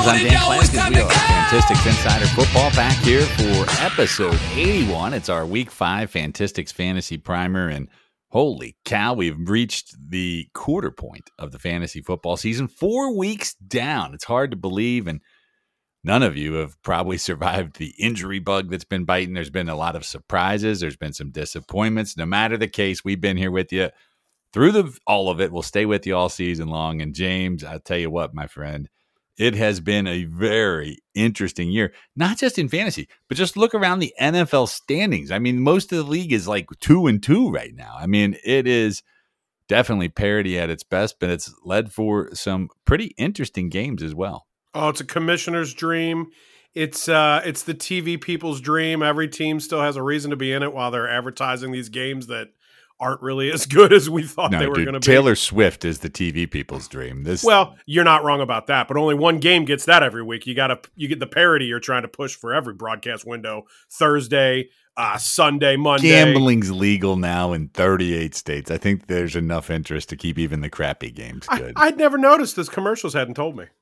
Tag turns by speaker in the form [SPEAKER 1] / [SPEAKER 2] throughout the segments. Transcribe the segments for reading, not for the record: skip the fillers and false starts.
[SPEAKER 1] James. I'm Dan Claskin. We are Fantistics Insider Football back here for episode 81. It's our Week 5 Fantistics Fantasy Primer, and holy cow, we've reached the quarter point of the fantasy football season. 4 weeks down. It's hard to believe, and none of you have probably survived the injury bug that's been biting. There's been a lot of surprises. There's been some disappointments. No matter the case, we've been here with you through all of it. We'll stay with you all season long. And James, I'll tell you what, my friend, it has been a very interesting year, not just in fantasy, but just look around the NFL standings. I mean, most of the league is like 2-2 right now. I mean, it is definitely parity at its best, but it's led for some pretty interesting games as well.
[SPEAKER 2] Oh, it's a commissioner's dream. It's the TV people's dream. Every team still has a reason to be in it while they're advertising these games that aren't really as good as we thought they were going to be.
[SPEAKER 1] Taylor Swift is the TV people's dream.
[SPEAKER 2] Well, you're not wrong about that, but only one game gets that every week. You get the parity you're trying to push for every broadcast window. Thursday, Sunday, Monday.
[SPEAKER 1] Gambling's legal now in 38 states. I think there's enough interest to keep even the crappy games good.
[SPEAKER 2] I'd never noticed this. Commercials hadn't told me.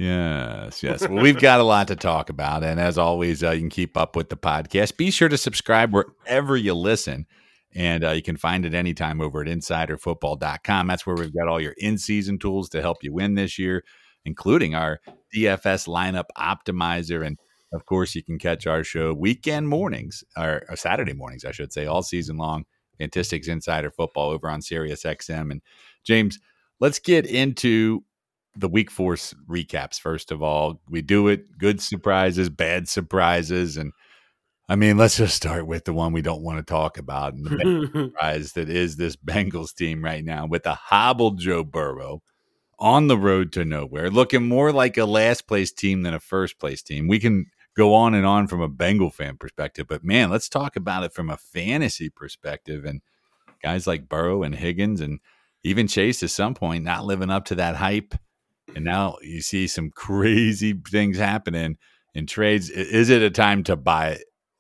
[SPEAKER 1] Yes. Well, we've got a lot to talk about, and as always, you can keep up with the podcast. Be sure to subscribe wherever you listen. And you can find it anytime over at insiderfootball.com. That's where we've got all your in-season tools to help you win this year, including our DFS lineup optimizer. And, of course, you can catch our show weekend mornings, or Saturday mornings, I should say, all season long, Fantistics Insider Football over on SiriusXM. And, James, let's get into the Week 4 recaps, first of all. We do it, good surprises, bad surprises, and I mean, let's just start with the one we don't want to talk about, and the big surprise that is this Bengals team right now with a hobbled Joe Burrow on the road to nowhere, looking more like a last-place team than a first-place team. We can go on and on from a Bengal fan perspective, but, man, let's talk about it from a fantasy perspective. And guys like Burrow and Higgins and even Chase at some point not living up to that hype, and now you see some crazy things happening in trades. Is it a time to buy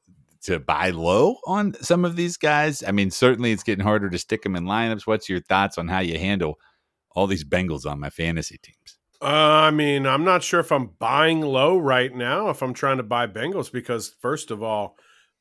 [SPEAKER 1] low on some of these guys? I mean, certainly it's getting harder to stick them in lineups. What's your thoughts on how you handle all these Bengals on my fantasy teams?
[SPEAKER 2] I mean, I'm not sure if I'm buying low right now if I'm trying to buy Bengals because, first of all,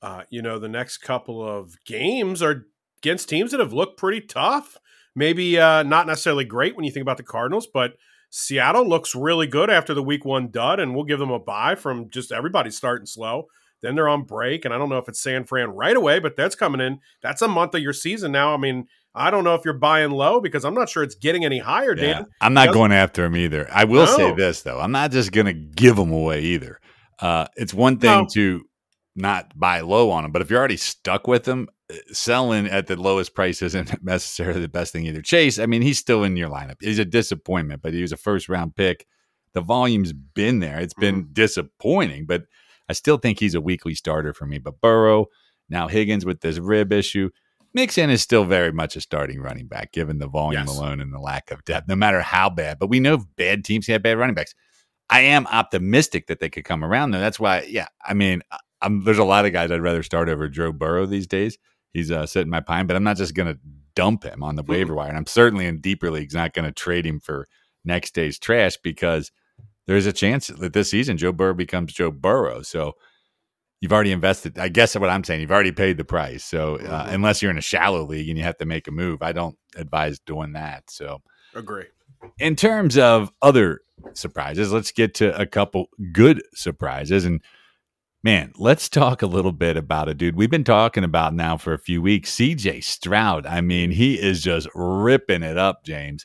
[SPEAKER 2] the next couple of games are against teams that have looked pretty tough. Maybe not necessarily great when you think about the Cardinals, but Seattle looks really good after the Week 1 dud, and we'll give them a bye from just everybody starting slow. Then they're on break, and I don't know if it's San Fran right away, but that's coming in. That's a month of your season now. I mean, I don't know if you're buying low because I'm not sure it's getting any higher, Dan.
[SPEAKER 1] Yeah, I'm not going after him either. I will say this, though. I'm not just going to give them away either. It's one thing to not buy low on them, but if you're already stuck with them, selling at the lowest price isn't necessarily the best thing either. Chase, I mean, he's still in your lineup. He's a disappointment, but he was a first-round pick. The volume's been there. It's been disappointing, but I still think he's a weekly starter for me. But Burrow, now Higgins with this rib issue, Mixon is still very much a starting running back, given the volume alone and the lack of depth, no matter how bad. But we know bad teams have bad running backs. I am optimistic that they could come around, though. That's why, I mean, there's a lot of guys I'd rather start over Joe Burrow these days. He's sitting my pine, but I'm not just going to dump him on the waiver wire. And I'm certainly in deeper leagues not going to trade him for next day's trash because there's a chance that this season Joe Burrow becomes Joe Burrow. So you've already invested. I guess what I'm saying, you've already paid the price. So unless you're in a shallow league and you have to make a move, I don't advise doing that. So
[SPEAKER 2] agree.
[SPEAKER 1] In terms of other surprises, let's get to a couple good surprises. And man, let's talk a little bit about a dude we've been talking about now for a few weeks, CJ Stroud. I mean, he is just ripping it up, James.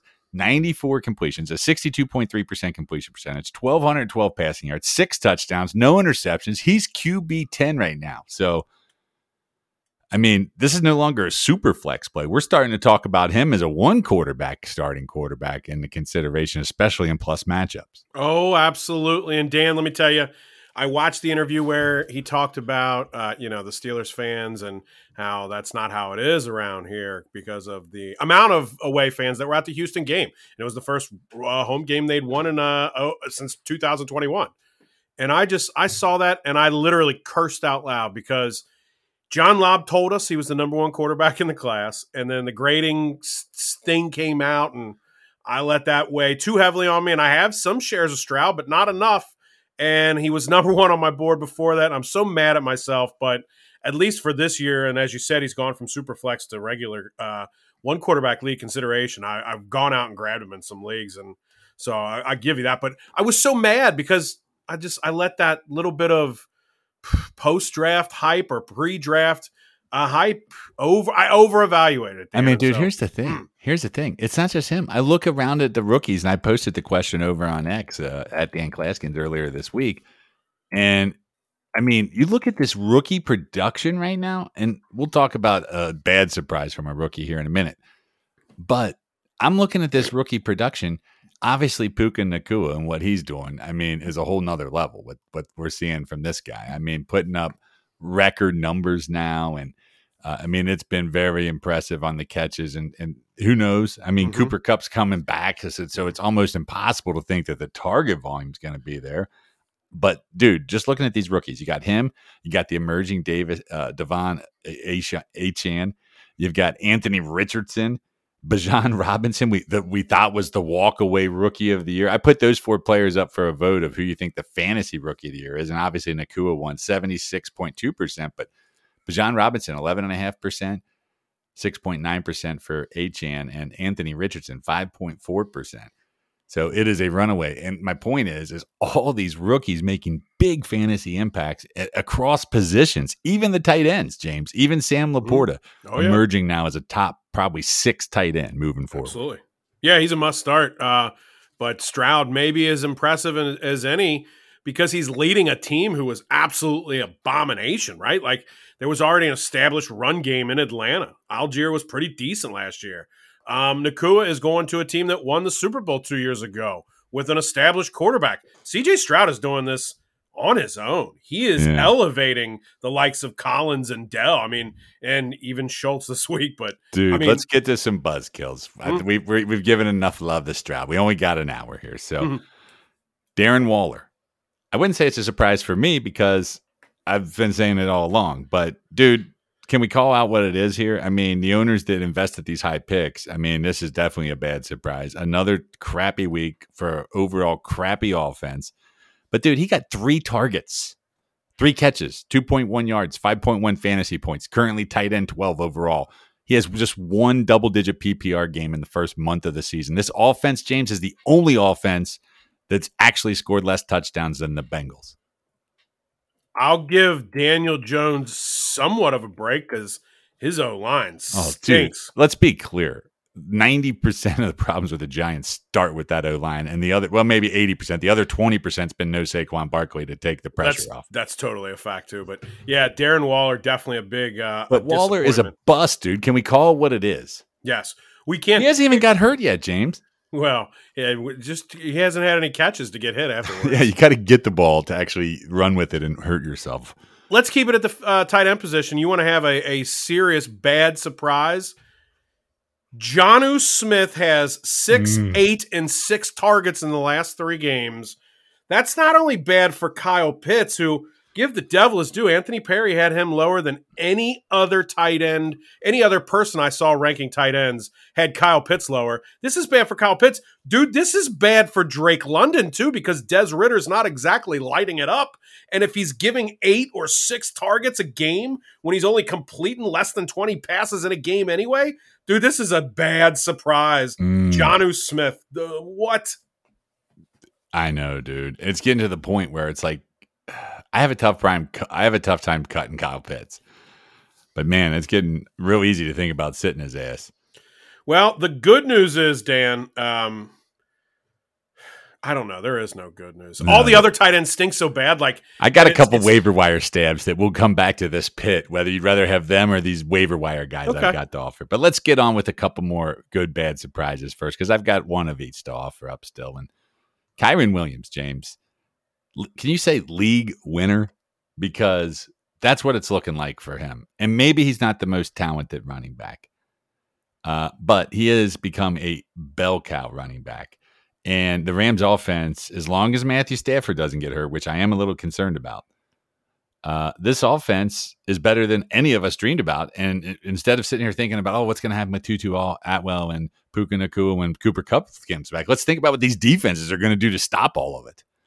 [SPEAKER 1] 94 completions, a 62.3% completion percentage, 1,212 passing yards, 6 touchdowns, no interceptions. He's QB 10 right now. So, I mean, this is no longer a super flex play. We're starting to talk about him as a one quarterback, starting quarterback in the consideration, especially in plus matchups.
[SPEAKER 2] Oh, absolutely. And Dan, let me tell you, I watched the interview where he talked about, the Steelers fans and how that's not how it is around here because of the amount of away fans that were at the Houston game. And it was the first home game they'd won since 2021. And I saw that and I literally cursed out loud because John Lobb told us he was the number 1 quarterback in the class. And then the grading thing came out and I let that weigh too heavily on me. And I have some shares of Stroud, but not enough and he was number one on my board before that. I'm so mad at myself, but at least for this year, and as you said, he's gone from Superflex to regular one quarterback league consideration. I've gone out and grabbed him in some leagues, and so I give you that. But I was so mad because I let that little bit of post-draft hype or pre-draft hype I over-evaluated it.
[SPEAKER 1] I mean, dude, here's the thing. Here's the thing. It's not just him. I look around at the rookies, and I posted the question over on X at Dan Claskins earlier this week. And, I mean, you look at this rookie production right now, and we'll talk about a bad surprise from a rookie here in a minute. But I'm looking at this rookie production. Obviously, Puka Nacua and what he's doing, I mean, is a whole nother level with what we're seeing from this guy. I mean, putting up record numbers now. And, I mean, it's been very impressive on the catches. And who knows? I mean, Cooper Kupp's coming back. So it's almost impossible to think that the target volume is going to be there. But, dude, just looking at these rookies, you got him. You got the emerging Devon Achane. You've got Anthony Richardson. Bijan Robinson, we thought was the walk-away rookie of the year. I put those 4 players up for a vote of who you think the fantasy rookie of the year is, and obviously Nacua won 76.2%, but Bijan Robinson, 11.5%, 6.9% for Achane, and Anthony Richardson, 5.4%. So it is a runaway. And my point is all these rookies making big fantasy impacts across positions, even the tight ends, James, even Sam Laporta emerging now as a top probably 6 tight end moving forward.
[SPEAKER 2] Absolutely. Yeah, he's a must start. But Stroud maybe as impressive as any because he's leading a team who was absolutely abomination, right? Like there was already an established run game in Atlanta. Algier was pretty decent last year. Nacua is going to a team that won the Super Bowl 2 years ago with an established quarterback. CJ Stroud is doing this on his own. He is elevating the likes of Collins and Dell. I mean, and even Schultz this week. But
[SPEAKER 1] dude,
[SPEAKER 2] I mean,
[SPEAKER 1] let's get to some buzzkills. We've given enough love to Stroud. We only got an hour here. So Darren Waller. I wouldn't say it's a surprise for me because I've been saying it all along. But dude, can we call out what it is here? I mean, the owners that invested these high picks, I mean, this is definitely a bad surprise. Another crappy week for overall crappy offense. But, dude, he got 3 targets, 3 catches, 2.1 yards, 5.1 fantasy points, currently tight end 12 overall. He has just 1 double-digit PPR game in the first month of the season. This offense, James, is the only offense that's actually scored less touchdowns than the Bengals.
[SPEAKER 2] I'll give Daniel Jones somewhat of a break because his O-line stinks.
[SPEAKER 1] Dude, let's be clear. 90% of the problems with the Giants start with that O-line, and the other, well, maybe 80%. The other 20% has been no Saquon Barkley to take the pressure off.
[SPEAKER 2] That's totally a fact too. But yeah, Darren Waller definitely a big.
[SPEAKER 1] But Waller is a bust, dude. Can we call it what it is?
[SPEAKER 2] Yes, we can't.
[SPEAKER 1] He hasn't even got hurt yet, James.
[SPEAKER 2] Well, yeah, he hasn't had any catches to get hit afterwards.
[SPEAKER 1] Yeah, you got to get the ball to actually run with it and hurt yourself.
[SPEAKER 2] Let's keep it at the tight end position. You want to have a serious bad surprise. Jonnu Smith has 6, 8, and 6 targets in the last 3 games. That's not only bad for Kyle Pitts, who, give the devil his due, Anthony Perry had him lower than any other tight end, any other person I saw ranking tight ends had Kyle Pitts lower. This is bad for Kyle Pitts. Dude, this is bad for Drake London, too, because Des Ritter's not exactly lighting it up. And if he's giving 8 or 6 targets a game when he's only completing less than 20 passes in a game anyway, dude, this is a bad surprise. Jonnu Smith, what?
[SPEAKER 1] I know, dude. It's getting to the point where it's like, I have a tough time cutting Kyle Pitts. But, man, it's getting real easy to think about sitting his ass.
[SPEAKER 2] Well, the good news is, Dan, I don't know. There is no good news. All the other tight ends stink so bad. Like
[SPEAKER 1] I got a couple waiver wire stabs that will come back to this pit, whether you'd rather have them or these waiver wire guys I've got to offer. But let's get on with a couple more good, bad surprises first, because I've got one of each to offer up still. And Kyren Williams, James, can you say league winner? Because that's what it's looking like for him. And maybe he's not the most talented running back, but he has become a bell cow running back. And the Rams offense, as long as Matthew Stafford doesn't get hurt, which I am a little concerned about, this offense is better than any of us dreamed about. And instead of sitting here thinking about, what's going to happen with Tutu Atwell and Puka Nacua when Cooper Kupp comes back, let's think about what these defenses are going to do to stop all of it.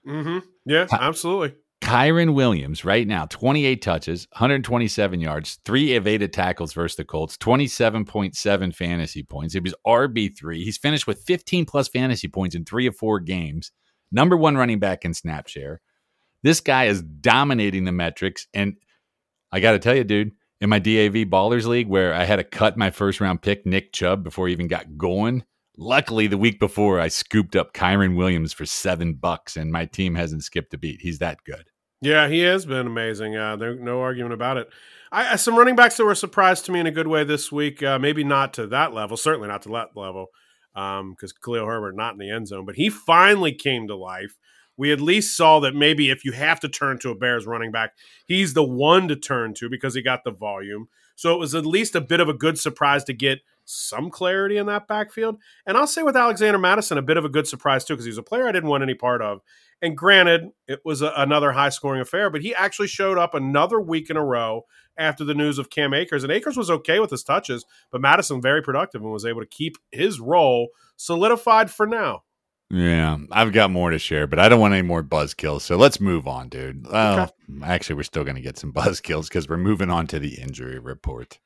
[SPEAKER 2] Mm-hmm. Yeah, absolutely.
[SPEAKER 1] Kyren Williams right now, 28 touches, 127 yards, 3 evaded tackles versus the Colts, 27.7 fantasy points. It was RB3. He's finished with 15 plus fantasy points in 3 of 4 games. Number 1 running back in snap share. This guy is dominating the metrics. And I got to tell you, dude, in my DAV Ballers League, where I had to cut my first round pick, Nick Chubb, before he even got going, luckily the week before I scooped up Kyren Williams for $7, and my team hasn't skipped a beat. He's that good.
[SPEAKER 2] Yeah, he has been amazing. There's no argument about it. Some running backs that were a surprise to me in a good way this week. Maybe not to that level, certainly not to that level, because Khalil Herbert not in the end zone, but he finally came to life. We at least saw that maybe if you have to turn to a Bears running back, he's the one to turn to because he got the volume. So it was at least a bit of a good surprise to get some clarity in that backfield. And I'll say with Alexander Mattison, a bit of a good surprise too, because he's a player I didn't want any part of. And granted, it was another high-scoring affair, but he actually showed up another week in a row after the news of Cam Akers. And Akers was okay with his touches, but Mattison very productive and was able to keep his role solidified for now.
[SPEAKER 1] Yeah, I've got more to share, but I don't want any more buzzkills. So let's move on, dude.
[SPEAKER 2] Okay.
[SPEAKER 1] Actually, we're still going to get some buzzkills because we're moving on to the injury report.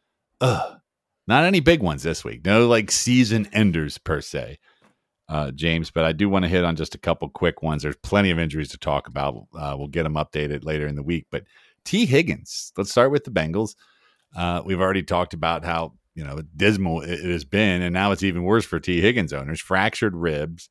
[SPEAKER 1] Not any big ones this week. No, like season enders per se, James. But I do want to hit on just a couple quick ones. There's plenty of injuries to talk about. We'll get them updated later in the week. But T. Higgins, let's start with the Bengals. We've already talked about how dismal it has been, and now it's even worse for T. Higgins owners. Fractured ribs.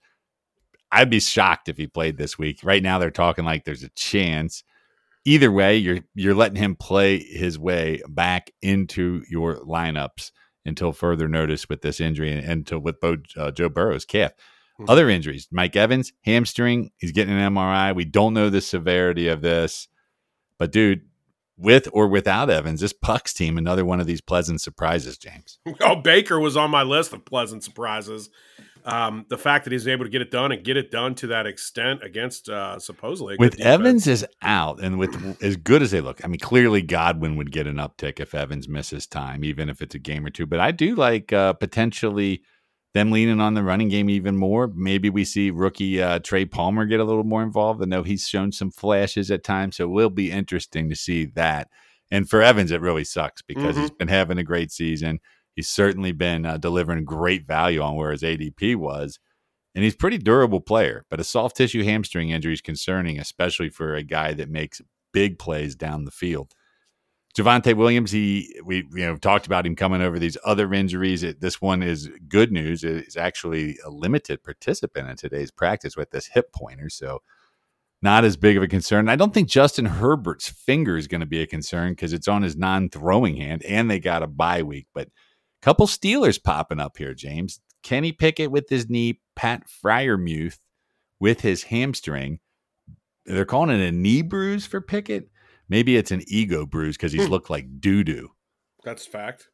[SPEAKER 1] I'd be shocked if he played this week. Right now, they're talking like there's a chance. Either way, you're letting him play his way back into your lineups until further notice with this injury, and until with Joe Burrow's calf. Mm-hmm. Other injuries: Mike Evans, hamstring. He's getting an MRI. We don't know the severity of this, but dude, with or without Evans, this Pucks team, another one of these pleasant surprises, James.
[SPEAKER 2] Oh, Baker was on my list of pleasant surprises. The fact that he's able to get it done and get it done to that extent against supposedly
[SPEAKER 1] with Evans is out, and with as good as they look, I mean, clearly Godwin would get an uptick if Evans misses time, even if it's a game or two. But I do like potentially them leaning on the running game even more. Maybe we see rookie Trey Palmer get a little more involved. I know he's shown some flashes at times, so it will be interesting to see that. And for Evans, it really sucks because he's been having a great season. He's certainly been delivering great value on where his ADP was, and he's a pretty durable player. But a soft tissue hamstring injury is concerning, especially for a guy that makes big plays down the field. Javonte Williams, we talked about him coming over these other injuries. This one is good news. It's actually a limited participant in today's practice with this hip pointer, so not as big of a concern. I don't think Justin Herbert's finger is going to be a concern because it's on his non-throwing hand, and they got a bye week. But couple Steelers popping up here, James. Kenny Pickett with his knee, Pat Freiermuth with his hamstring. They're calling it a knee bruise for Pickett. Maybe it's an ego bruise because he's looked like doo-doo.
[SPEAKER 2] That's fact.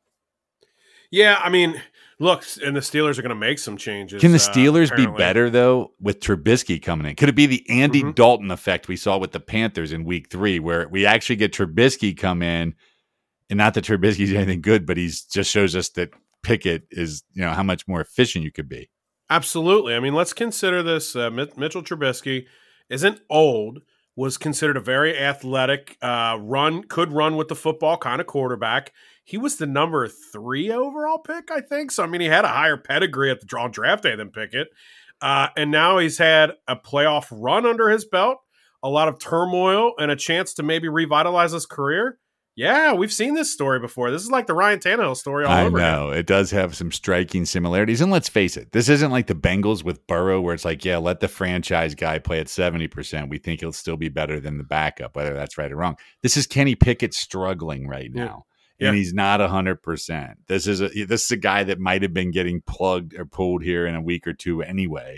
[SPEAKER 2] Yeah, I mean, look, and the Steelers are going to make some changes.
[SPEAKER 1] Can the Steelers be better, though, with Trubisky coming in? Could it be the Andy Dalton effect we saw with the Panthers in week 3, where we actually get Trubisky come in? And not that Trubisky's anything good, but he's just shows us that Pickett is, how much more efficient you could be.
[SPEAKER 2] Absolutely. I mean, let's consider this. Mitchell Trubisky isn't old, was considered a very athletic, could run with the football kind of quarterback. He was the number 3 overall pick, I think. So, I mean, he had a higher pedigree at the draft day than Pickett. And now he's had a playoff run under his belt, a lot of turmoil, and a chance to maybe revitalize his career. Yeah, we've seen this story before. This is like the Ryan Tannehill story all over again.
[SPEAKER 1] I know. It does have some striking similarities. And let's face it, this isn't like the Bengals with Burrow where it's like, yeah, let the franchise guy play at 70%. We think he'll still be better than the backup, whether that's right or wrong. This is Kenny Pickett struggling right now. Yeah. And he's not 100%. This is a guy that might have been getting plugged or pulled here in a week or two anyway.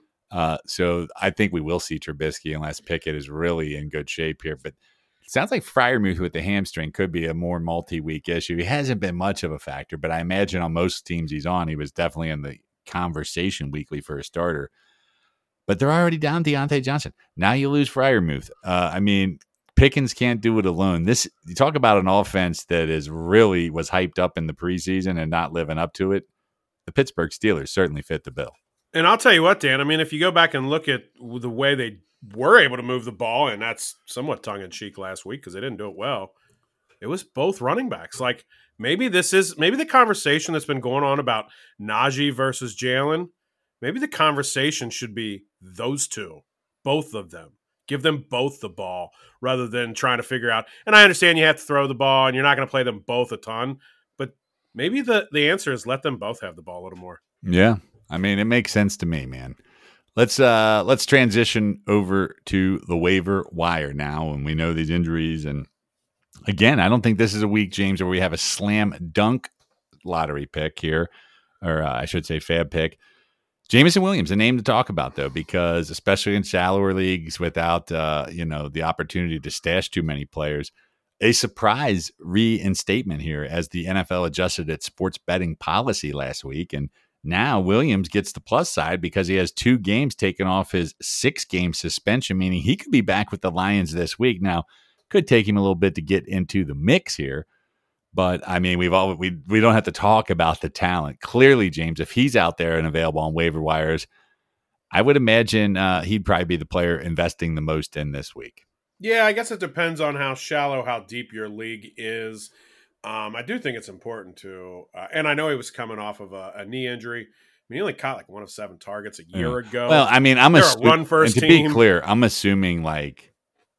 [SPEAKER 1] So I think we will see Trubisky unless Pickett is really in good shape here. But sounds like Freiermuth with the hamstring could be a more multi-week issue. He hasn't been much of a factor, but I imagine on most teams he's on, he was definitely in the conversation weekly for a starter. But they're already down Deontay Johnson. Now you lose Freiermuth. I mean, Pickens can't do it alone. You talk about an offense that was hyped up in the preseason and not living up to it. The Pittsburgh Steelers certainly fit the bill.
[SPEAKER 2] And I'll tell you what, Dan, I mean, if you go back and look at the way they were able to move the ball, and that's somewhat tongue-in-cheek last week because they didn't do it well, it was both running backs. Like, maybe the conversation that's been going on about Najee versus Jalen, maybe the conversation should be those two, both of them. Give them both the ball rather than trying to figure out. And I understand you have to throw the ball and you're not going to play them both a ton, but maybe the answer is let them both have the ball a little more.
[SPEAKER 1] Yeah. I mean, it makes sense to me, man. Let's transition over to the waiver wire now, and we know these injuries. And again, I don't think this is a week, James, where we have a slam dunk lottery pick here, or I should say fab pick. Jameson Williams, a name to talk about, though, because especially in shallower leagues without the opportunity to stash too many players, a surprise reinstatement here as the NFL adjusted its sports betting policy last week. And now Williams gets the plus side because he has 2 games taken off his 6-game suspension, meaning he could be back with the Lions this week. Now, could take him a little bit to get into the mix here. But I mean, we don't have to talk about the talent. Clearly, James, if he's out there and available on waiver wires, I would imagine he'd probably be the player investing the most in this week.
[SPEAKER 2] Yeah, I guess it depends on how shallow, how deep your league is. I do think it's important to, and I know he was coming off of a knee injury. I mean, he only caught like 1 of 7 targets a year ago.
[SPEAKER 1] Well, I mean,
[SPEAKER 2] a run first
[SPEAKER 1] team.
[SPEAKER 2] To
[SPEAKER 1] be clear, I'm assuming like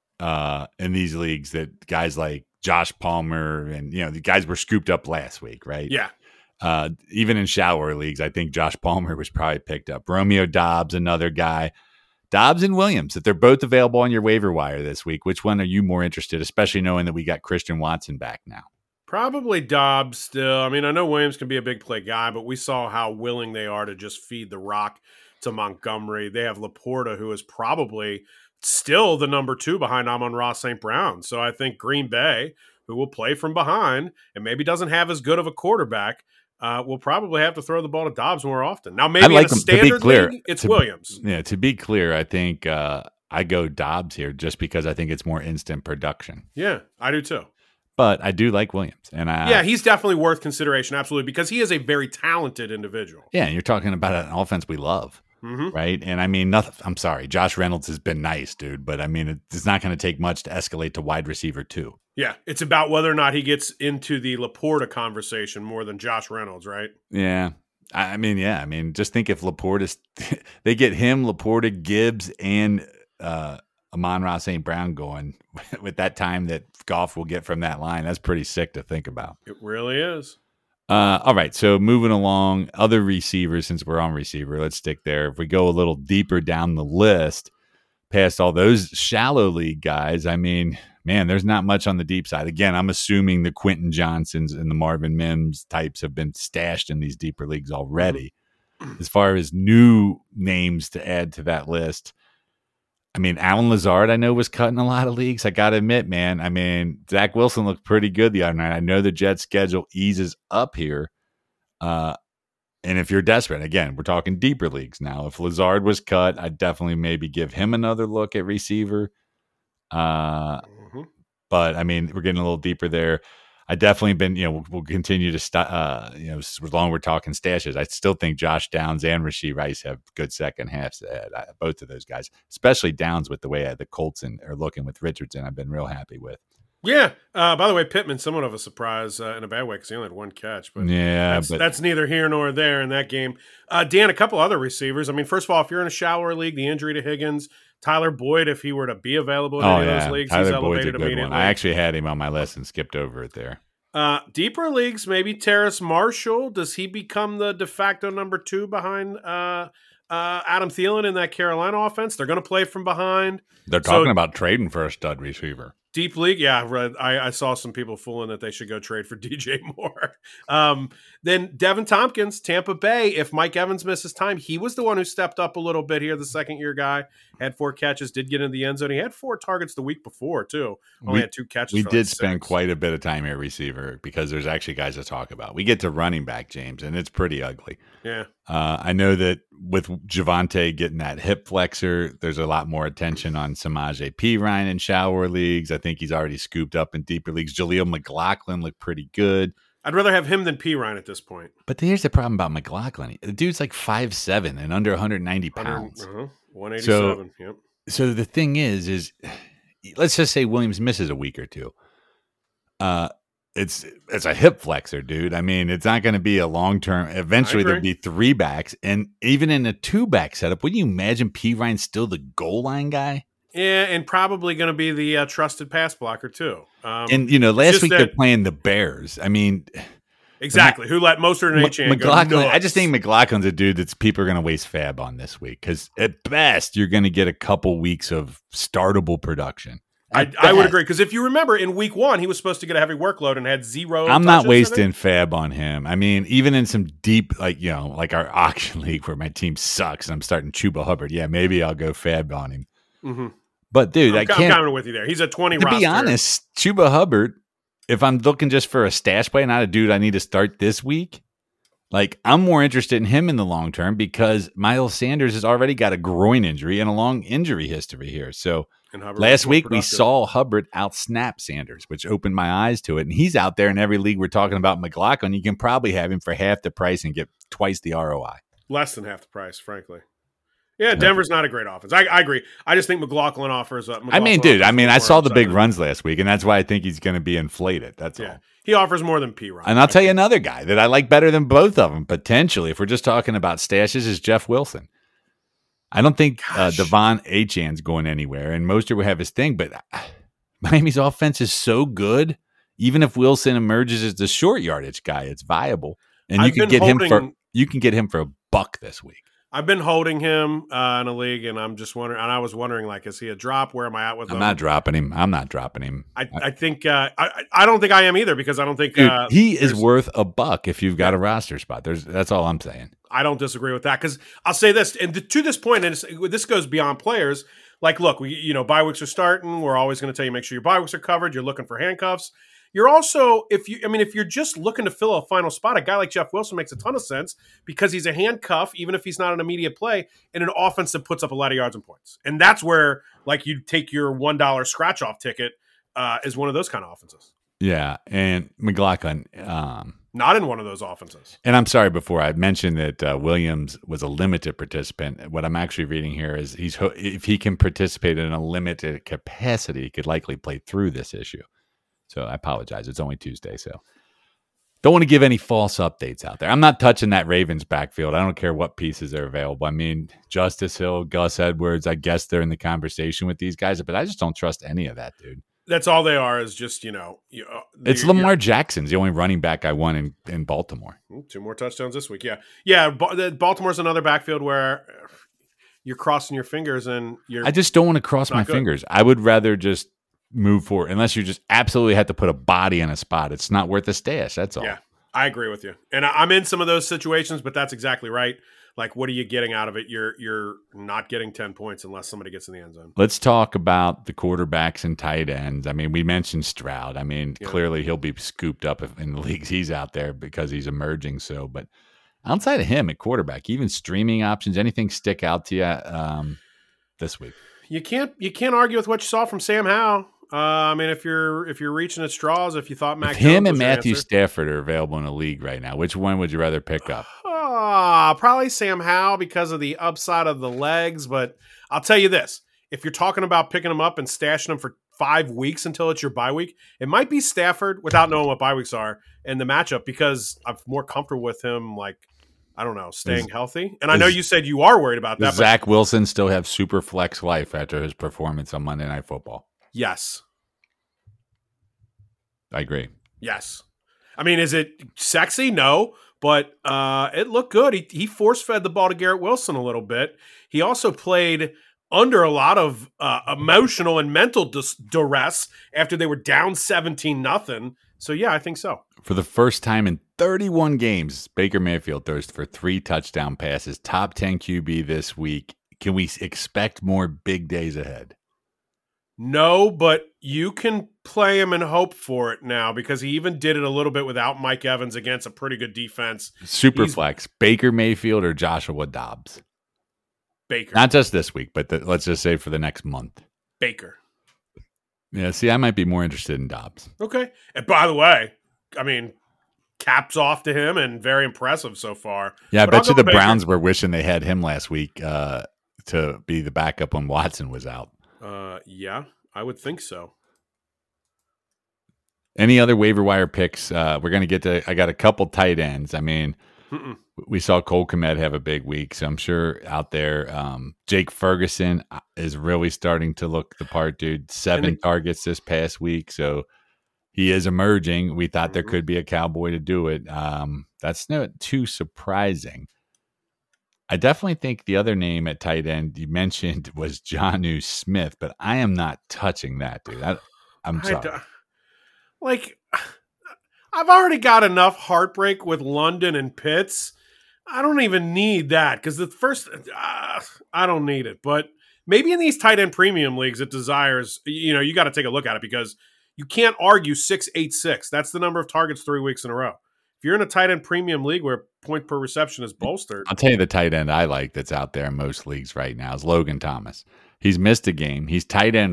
[SPEAKER 1] in these leagues that guys like Josh Palmer and the guys were scooped up last week, right?
[SPEAKER 2] Yeah.
[SPEAKER 1] Even in shallower leagues, I think Josh Palmer was probably picked up. Romeo Doubs, another guy. Dobbs and Williams, if they're both available on your waiver wire this week, which one are you more interested, especially knowing that we got Christian Watson back now?
[SPEAKER 2] Probably Dobbs still. I mean, I know Williams can be a big play guy, but we saw how willing they are to just feed the rock to Montgomery. They have Laporta, who is probably still the number 2 behind Amon-Ra St. Brown. So I think Green Bay, who will play from behind and maybe doesn't have as good of a quarterback, will probably have to throw the ball to Dobbs more often. Now, maybe in a standard league, it's Williams.
[SPEAKER 1] Yeah, to be clear, I think I go Dobbs here just because I think it's more instant production.
[SPEAKER 2] Yeah, I do too.
[SPEAKER 1] But I do like Williams.
[SPEAKER 2] Yeah, he's definitely worth consideration, absolutely, because he is a very talented individual.
[SPEAKER 1] Yeah, and you're talking about an offense we love, right? And I mean, I'm sorry, Josh Reynolds has been nice, dude, but I mean, it's not going to take much to escalate to wide receiver 2.
[SPEAKER 2] Yeah, it's about whether or not he gets into the Laporta conversation more than Josh Reynolds, right?
[SPEAKER 1] Yeah. I mean, just think if Laporta, they get him, Laporta, Gibbs, and Amon-Ra St. Brown going with that time that Goff will get from that line. That's pretty sick to think about.
[SPEAKER 2] It really is.
[SPEAKER 1] All right, so moving along, other receivers, since we're on receiver, let's stick there. If we go a little deeper down the list, past all those shallow league guys, I mean, man, there's not much on the deep side. Again, I'm assuming the Quentin Johnsons and the Marvin Mims types have been stashed in these deeper leagues already. As far as new names to add to that list, I mean, Alan Lazard, I know, was cut in a lot of leagues. I got to admit, man, I mean, Zach Wilson looked pretty good the other night. I know the Jets' schedule eases up here. And if you're desperate, again, we're talking deeper leagues now. If Lazard was cut, I'd definitely maybe give him another look at receiver. But, I mean, we're getting a little deeper there. I definitely been, we'll continue to, as long as we're talking stashes, I still think Josh Downs and Rashee Rice have good second halves ahead. Both of those guys, especially Downs with the way the Colts are looking with Richardson, I've been real happy with.
[SPEAKER 2] Yeah. By the way, Pittman, somewhat of a surprise in a bad way because he only had 1 catch. But
[SPEAKER 1] yeah,
[SPEAKER 2] that's neither here nor there in that game. Dan, a couple other receivers. I mean, first of all, if you're in a shallower league, the injury to Higgins, Tyler Boyd, if he were to be available in any of those leagues,
[SPEAKER 1] Tyler
[SPEAKER 2] he's
[SPEAKER 1] Boyd's
[SPEAKER 2] elevated
[SPEAKER 1] a good
[SPEAKER 2] immediately.
[SPEAKER 1] one. I actually had him on my list and skipped over it there.
[SPEAKER 2] Deeper leagues, maybe Terrace Marshall. Does he become the de facto number 2 behind Adam Thielen in that Carolina offense? They're going to play from behind.
[SPEAKER 1] They're talking about trading for a stud receiver.
[SPEAKER 2] Deep league, yeah. I saw some people fooling that they should go trade for DJ Moore. Then Devin Tompkins, Tampa Bay. If Mike Evans misses time, he was the one who stepped up a little bit here. The second-year guy had 4 catches, did get in the end zone. He had 4 targets the week before too. Only had 2 catches.
[SPEAKER 1] We did spend quite a bit of time at receiver because there's actually guys to talk about. We get to running back, James, and it's pretty ugly.
[SPEAKER 2] Yeah.
[SPEAKER 1] I know that with Javonte getting that hip flexor, there's a lot more attention on Samaje Perine in shallower leagues. I think he's already scooped up in deeper leagues. Jaleel McLaughlin looked pretty good.
[SPEAKER 2] I'd rather have him than Perine at this point.
[SPEAKER 1] But here's the problem about McLaughlin. The dude's like 5'7" and under 190 pounds.
[SPEAKER 2] 187,
[SPEAKER 1] so,
[SPEAKER 2] yep.
[SPEAKER 1] So the thing is let's just say Williams misses a week or two. It's a hip flexor, dude. I mean, it's not going to be a long term. Eventually, there'll be 3 backs, and even in a 2-back setup, wouldn't you imagine Perine's still the goal line guy?
[SPEAKER 2] Yeah, and probably going to be the trusted pass blocker too.
[SPEAKER 1] And last week they're playing the Bears. I mean,
[SPEAKER 2] exactly. Who let Mostert and Achane
[SPEAKER 1] McLaughlin? I just think McLaughlin's a dude that people are going to waste fab on this week because at best you're going to get a couple weeks of startable production.
[SPEAKER 2] I would agree because if you remember, in week 1 he was supposed to get a heavy workload and had 0.
[SPEAKER 1] I'm not wasting fab on him. I mean, even in some deep, like our auction league where my team sucks and I'm starting Chuba Hubbard. Yeah, maybe I'll go fab on him.
[SPEAKER 2] Mm-hmm.
[SPEAKER 1] But dude,
[SPEAKER 2] I'm kind with you there. He's a 20
[SPEAKER 1] to
[SPEAKER 2] roster.
[SPEAKER 1] Be honest, Chuba Hubbard. If I'm looking just for a stash play, not a dude I need to start this week. Like, I'm more interested in him in the long term because Miles Sanders has already got a groin injury and a long injury history here. So last week we saw Hubbard out-snap Sanders, which opened my eyes to it. And he's out there in every league we're talking about McLaughlin. You can probably have him for half the price and get twice the ROI.
[SPEAKER 2] Less than half the price, frankly. Yeah, Denver's not a great offense. I agree. I just think McLaughlin offers up.
[SPEAKER 1] I saw the big runs last week, and that's why I think he's going to be inflated. That's all.
[SPEAKER 2] He offers more than P. Ryan.
[SPEAKER 1] And I'll tell you another guy that I like better than both of them, potentially, if we're just talking about stashes, is Jeff Wilson. I don't think Devon Achane's going anywhere, and Mostert will have his thing, but Miami's offense is so good, even if Wilson emerges as the short yardage guy, it's viable. And you can get him for $1 this week.
[SPEAKER 2] I've been holding him in a league, and I'm just wondering. And I was wondering, like, is he a drop? Where am I at with him?
[SPEAKER 1] I'm not dropping him.
[SPEAKER 2] I think I don't think I am either because I don't think
[SPEAKER 1] he is worth $1 if you've got a roster spot. That's all I'm saying.
[SPEAKER 2] I don't disagree with that because I'll say this, and to this point, and this goes beyond players. Like, look, bye weeks are starting. We're always going to tell you make sure your bye weeks are covered. You're looking for handcuffs. You're also, if you're just looking to fill a final spot, a guy like Jeff Wilson makes a ton of sense because he's a handcuff, even if he's not an immediate play, in an offense that puts up a lot of yards and points. And that's where, like, you take your $1 scratch-off ticket is one of those kind of offenses.
[SPEAKER 1] Yeah, and McLaughlin.
[SPEAKER 2] Not in one of those offenses.
[SPEAKER 1] And I'm sorry, before I mentioned that Williams was a limited participant. What I'm actually reading here is if he can participate in a limited capacity, he could likely play through this issue. So I apologize. It's only Tuesday, so don't want to give any false updates out there. I'm not touching that Ravens backfield. I don't care what pieces are available. I mean, Justice Hill, Gus Edwards, I guess they're in the conversation with these guys, but I just don't trust any of that, dude.
[SPEAKER 2] That's all they are is just,
[SPEAKER 1] it's Lamar Jackson's the only running back I won in Baltimore.
[SPEAKER 2] 2 more touchdowns this week. Yeah. Baltimore's another backfield where you're crossing your fingers and I
[SPEAKER 1] just don't want to cross my fingers. I would rather just move forward unless you just absolutely have to put a body in a spot. It's not worth a stash. That's all.
[SPEAKER 2] Yeah, I agree with you. And I'm in some of those situations, but that's exactly right. Like, what are you getting out of it? You're not getting 10 points unless somebody gets in the end zone.
[SPEAKER 1] Let's talk about the quarterbacks and tight ends. I mean, we mentioned Stroud. I mean, clearly he'll be scooped up in the leagues he's out there because he's emerging. So, but outside of him at quarterback, even streaming options, anything stick out to you this week?
[SPEAKER 2] You can't argue with what you saw from Sam Howell. I mean, if you're reaching at straws, if you thought Mac
[SPEAKER 1] Jones and Matthew Stafford are available in a league right now, which one would you rather pick up?
[SPEAKER 2] Probably Sam Howell because of the upside of the legs. But I'll tell you this: if you're talking about picking him up and stashing him for 5 weeks until it's your bye week, it might be Stafford without knowing what bye weeks are and the matchup because I'm more comfortable with him. Like, I don't know, staying healthy. And I know you said you are worried about that.
[SPEAKER 1] Does Zach Wilson still have super flex life after his performance on Monday Night Football?
[SPEAKER 2] Yes.
[SPEAKER 1] I agree.
[SPEAKER 2] Yes. I mean, is it sexy? No, but it looked good. He force-fed the ball to Garrett Wilson a little bit. He also played under a lot of emotional and mental duress after they were down 17-0. So, yeah, I think so.
[SPEAKER 1] For the first time in 31 games, Baker Mayfield throws for 3 touchdown passes, top 10 QB this week. Can we expect more big days ahead?
[SPEAKER 2] No, but you can play him and hope for it now because he even did it a little bit without Mike Evans against a pretty good defense.
[SPEAKER 1] Superflex, Baker Mayfield or Joshua Dobbs?
[SPEAKER 2] Baker.
[SPEAKER 1] Not just this week, but let's just say for the next month.
[SPEAKER 2] Baker.
[SPEAKER 1] Yeah, see, I might be more interested in Dobbs.
[SPEAKER 2] Okay. And by the way, I mean, caps off to him and very impressive so far.
[SPEAKER 1] Yeah, I bet you the Browns were wishing they had him last week to to be the backup when Watson was out.
[SPEAKER 2] Yeah, I would think so.
[SPEAKER 1] Any other waiver wire picks? We're going to get to. I got a couple tight ends. I mean, we saw Cole Kmet have a big week, so I'm sure out there, Jake Ferguson is really starting to look the part, dude. 7 targets this past week, so he is emerging. We thought there could be a Cowboy to do it. That's not too surprising. I definitely think the other name at tight end you mentioned was Jonnu Smith, but I am not touching that, dude. I'm sorry.
[SPEAKER 2] I've already got enough heartbreak with London and Pitts. I don't even need that because the first, I don't need it. But maybe in these tight end premium leagues, it desires, you got to take a look at it because you can't argue 6.86. That's the number of targets 3 weeks in a row. If you're in a tight end premium league where point per reception is bolstered.
[SPEAKER 1] I'll tell you the tight end I like that's out there in most leagues right now is Logan Thomas. He's missed a game. He's tight end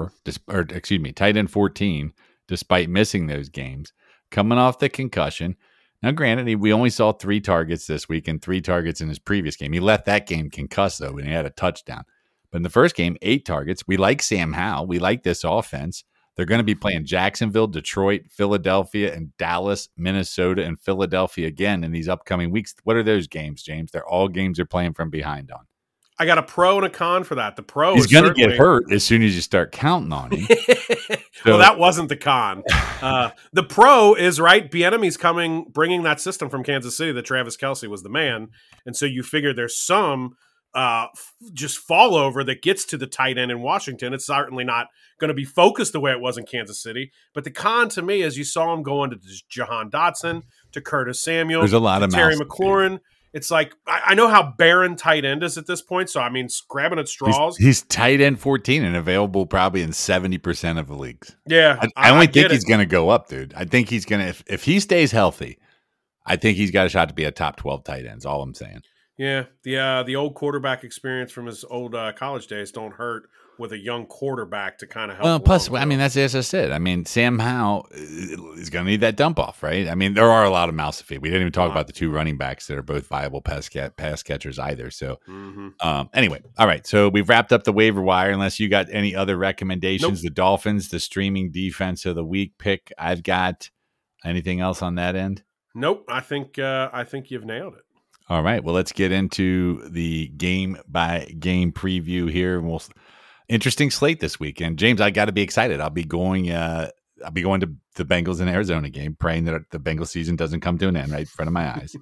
[SPEAKER 1] 14, despite missing those games, coming off the concussion. Now, granted, we only saw 3 targets this week and 3 targets in his previous game. He left that game concussed, though, and he had a touchdown. But in the first game, 8 targets. We like Sam Howell. We like this offense. They're going to be playing Jacksonville, Detroit, Philadelphia, and Dallas, Minnesota, and Philadelphia again in these upcoming weeks. What are those games, James? They're all games they're playing from behind on.
[SPEAKER 2] I got a pro and a con for that. The pro
[SPEAKER 1] He's going to get hurt as soon as you start counting on him.
[SPEAKER 2] Well, that wasn't the con. The pro is, right, Bieniemy's bringing that system from Kansas City that Travis Kelce was the man. And so you figure there's some just fall over that gets to the tight end in Washington. It's certainly not going to be focused the way it was in Kansas City. But the con to me is you saw him going to Jahan Dotson, to Curtis Samuel,
[SPEAKER 1] there's a lot of
[SPEAKER 2] Terry McLaurin. It's like, I know how barren tight end is at this point. So, I mean, grabbing at straws.
[SPEAKER 1] He's tight end 14 and available probably in 70% of the leagues.
[SPEAKER 2] Yeah.
[SPEAKER 1] I only think he's going to go up, dude. I think he's going to, if he stays healthy, I think he's got a shot to be a top 12 tight end. Is all I'm saying.
[SPEAKER 2] Yeah. The old quarterback experience from his old college days don't hurt with a young quarterback to kind of help.
[SPEAKER 1] Well, plus, I mean, that's as I said. I mean, Sam Howell is going to need that dump off, right? I mean, there are a lot of mouths to feed. We didn't even talk about the 2 running backs that are both viable pass catchers either. So, anyway, all right. So we've wrapped up the waiver wire. Unless you got any other recommendations, The Dolphins, the streaming defense of the week pick. I've got anything else on that end?
[SPEAKER 2] Nope. I think you've nailed it.
[SPEAKER 1] All right. Well, let's get into the game by game preview here, and interesting slate this weekend. James, I got to be excited. I'll be going to the Bengals and Arizona game, praying that the Bengals season doesn't come to an end right in front of my eyes.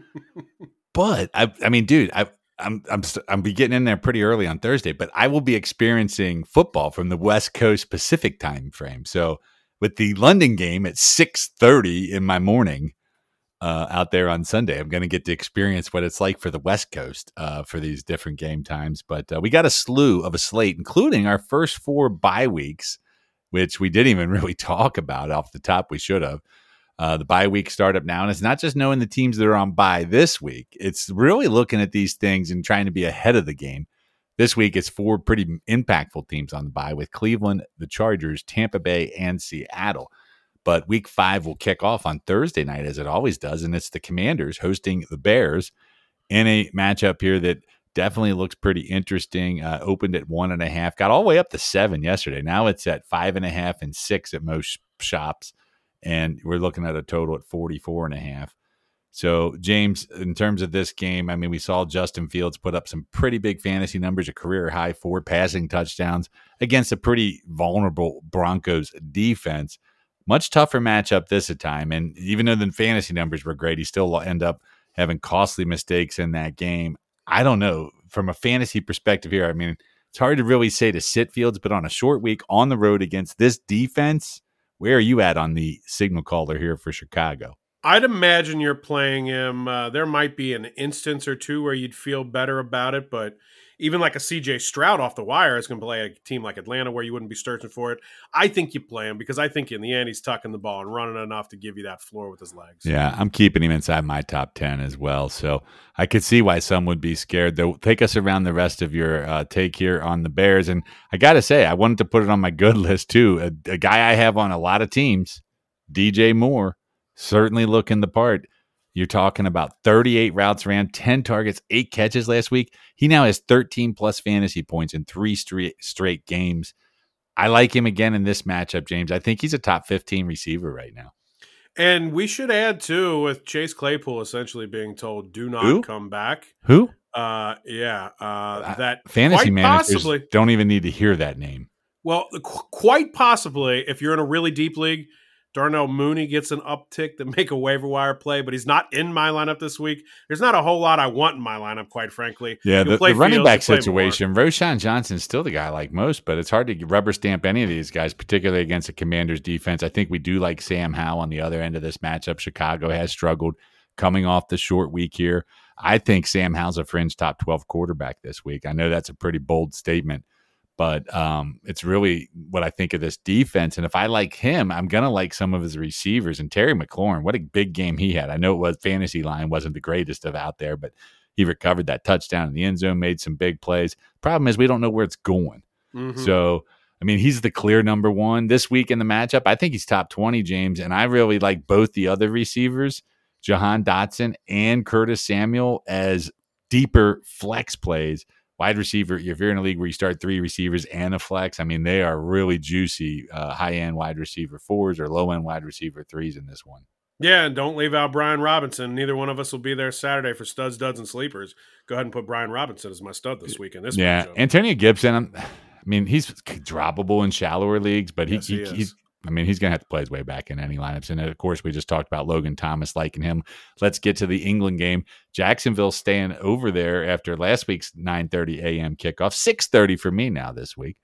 [SPEAKER 1] But I mean, dude, I'm be getting in there pretty early on Thursday, but I will be experiencing football from the West Coast Pacific time frame. So with the London game at 6:30 in my morning out there on Sunday, I'm going to get to experience what it's like for the West Coast for these different game times. But we got a slew of a slate, including our first 4 bye weeks, which we didn't even really talk about off the top. We should have. The bye week start up now, and it's not just knowing the teams that are on bye this week. It's really looking at these things and trying to be ahead of the game. This week, it's 4 pretty impactful teams on the bye with Cleveland, the Chargers, Tampa Bay, and Seattle. But week 5 will kick off on Thursday night, as it always does, and it's the Commanders hosting the Bears in a matchup here that definitely looks pretty interesting. Opened at 1.5, got all the way up to 7 yesterday. Now it's at 5.5 and 6 at most shops, and we're looking at a total at 44.5. So, James, in terms of this game, I mean, we saw Justin Fields put up some pretty big fantasy numbers, a career high 4 passing touchdowns against a pretty vulnerable Broncos defense. Much tougher matchup this time, and even though the fantasy numbers were great, he still end up having costly mistakes in that game. I don't know. From a fantasy perspective here, I mean, it's hard to really say to sit Fields, but on a short week on the road against this defense, where are you at on the signal caller here for Chicago?
[SPEAKER 2] I'd imagine you're playing him. There might be an instance or two where you'd feel better about it, but even like a CJ Stroud off the wire is going to play a team like Atlanta where you wouldn't be searching for it. I think you play him because I think in the end he's tucking the ball and running enough to give you that floor with his legs.
[SPEAKER 1] Yeah, I'm keeping him inside my top 10 as well. So I could see why some would be scared. They'll take us around the rest of your take here on the Bears. And I got to say, I wanted to put it on my good list too. A guy I have on a lot of teams, DJ Moore, certainly looking the part. You're talking about 38 routes ran, 10 targets, 8 catches last week. He now has 13 plus fantasy points in 3 straight games. I like him again in this matchup, James. I think he's a top 15 receiver right now.
[SPEAKER 2] And we should add, too, with Chase Claypool essentially being told, do not
[SPEAKER 1] Who?
[SPEAKER 2] come back.
[SPEAKER 1] Who?
[SPEAKER 2] That
[SPEAKER 1] fantasy managers
[SPEAKER 2] possibly
[SPEAKER 1] don't even need to hear that name.
[SPEAKER 2] Well, quite possibly, if you're in a really deep league, Darnell Mooney gets an uptick to make a waiver wire play, but he's not in my lineup this week. There's not a whole lot I want in my lineup, quite frankly.
[SPEAKER 1] Yeah, the running back situation, Roschon Johnson's still the guy I like most, but it's hard to rubber stamp any of these guys, particularly against the Commanders defense. I think we do like Sam Howell on the other end of this matchup. Chicago has struggled coming off the short week here. I think Sam Howell's a fringe top 12 quarterback this week. I know that's a pretty bold statement, but it's really what I think of this defense. And if I like him, I'm going to like some of his receivers. And Terry McLaurin, what a big game he had. I know it was fantasy line wasn't the greatest of out there, but he recovered that touchdown in the end zone, made some big plays. Problem is we don't know where it's going. Mm-hmm. So, I mean, he's the clear number one this week in the matchup. I think he's top 20, James. And I really like both the other receivers, Jahan Dotson and Curtis Samuel, as deeper flex plays. Wide receiver, if you're in a league where you start 3 receivers and a flex, I mean, they are really juicy high-end wide receiver 4s or low-end wide receiver 3s in this one.
[SPEAKER 2] Yeah, and don't leave out Brian Robinson. Neither one of us will be there Saturday for studs, duds, and sleepers. Go ahead and put Brian Robinson as my stud this week in this matchup.
[SPEAKER 1] Antonio Gibson, I mean, he's droppable in shallower leagues, but he's going to have to play his way back in any lineups. And, of course, we just talked about Logan Thomas liking him. Let's get to the England game. Jacksonville staying over there after last week's 9:30 a.m. kickoff. 6:30 for me now this week.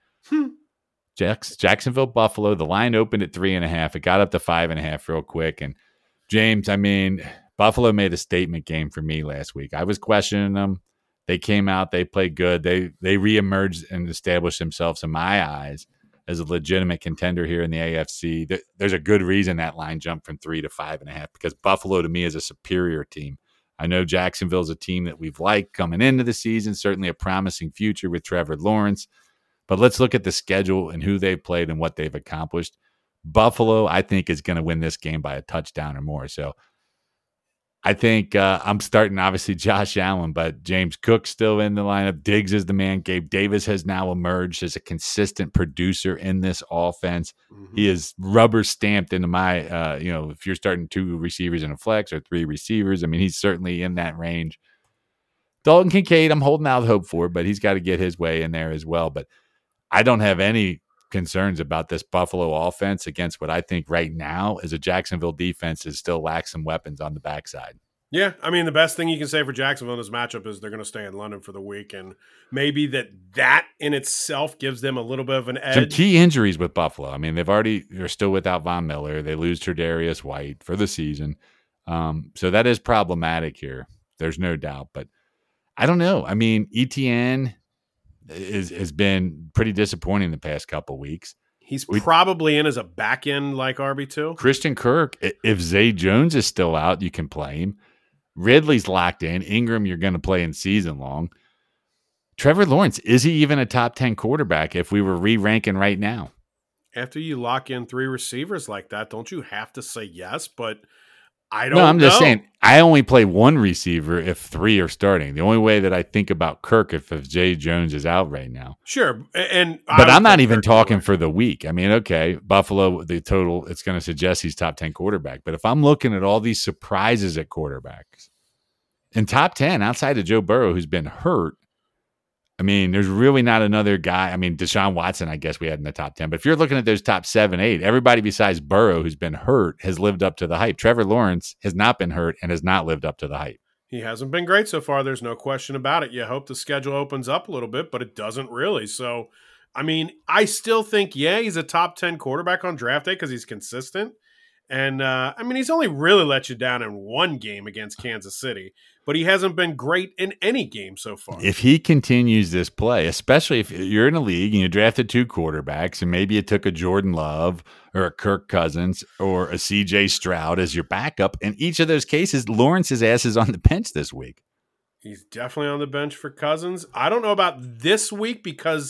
[SPEAKER 1] Jacksonville, Buffalo. The line opened at 3.5. It got up to 5.5 real quick. And, James, I mean, Buffalo made a statement game for me last week. I was questioning them. They came out. They played good. They reemerged and established themselves in my eyes as a legitimate contender here in the AFC. There's a good reason that line jumped from 3 to 5.5 because Buffalo to me is a superior team. I know Jacksonville's a team that we've liked coming into the season, certainly a promising future with Trevor Lawrence. But let's look at the schedule and who they've played and what they've accomplished. Buffalo, I think, is going to win this game by a touchdown or more. So I think I'm starting, obviously, Josh Allen, but James Cook's still in the lineup. Diggs is the man. Gabe Davis has now emerged as a consistent producer in this offense. Mm-hmm. He is rubber stamped into my, if you're starting 2 receivers in a flex or 3 receivers, I mean, he's certainly in that range. Dalton Kincaid, I'm holding out hope for, but he's got to get his way in there as well. But I don't have any concerns about this Buffalo offense against what I think right now is a Jacksonville defense that still lacks some weapons on the backside.
[SPEAKER 2] Yeah, I mean, the best thing you can say for Jacksonville in this matchup is they're going to stay in London for the week, and maybe that in itself gives them a little bit of an edge.
[SPEAKER 1] Some key injuries with Buffalo. I mean, they're still without Von Miller. They lose Tre'Davious White for the season. So that is problematic here. There's no doubt, but I don't know. I mean, ETN has been pretty disappointing the past couple weeks.
[SPEAKER 2] He's probably in as a back end like RB2.
[SPEAKER 1] Christian Kirk, if Zay Jones is still out, you can play him. Ridley's locked in. Ingram, you're going to play in season long. Trevor Lawrence, is he even a top 10 quarterback if we were re-ranking right now?
[SPEAKER 2] After you lock in 3 receivers like that, don't you have to say yes? But I don't know.
[SPEAKER 1] No, I'm just saying, I only play 1 receiver if 3 are starting. The only way that I think about Kirk if Zay Jones is out right now.
[SPEAKER 2] Sure.
[SPEAKER 1] But I'm not even talking for the week. I mean, okay, Buffalo, the total, it's going to suggest he's top 10 quarterback. But if I'm looking at all these surprises at quarterbacks, in top 10, outside of Joe Burrow, who's been hurt, I mean, there's really not another guy. I mean, Deshaun Watson, I guess we had in the top 10. But if you're looking at those top 7, 8, everybody besides Burrow who's been hurt has lived up to the hype. Trevor Lawrence has not been hurt and has not lived up to the hype.
[SPEAKER 2] He hasn't been great so far. There's no question about it. You hope the schedule opens up a little bit, but it doesn't really. So, I mean, I still think, he's a top 10 quarterback on draft day because he's consistent. And, I mean, he's only really let you down in 1 game against Kansas City, but he hasn't been great in any game so far.
[SPEAKER 1] If he continues this play, especially if you're in a league and you drafted 2 quarterbacks and maybe you took a Jordan Love or a Kirk Cousins or a CJ Stroud as your backup, in each of those cases, Lawrence's ass is on the bench this week.
[SPEAKER 2] He's definitely on the bench for Cousins. I don't know about this week because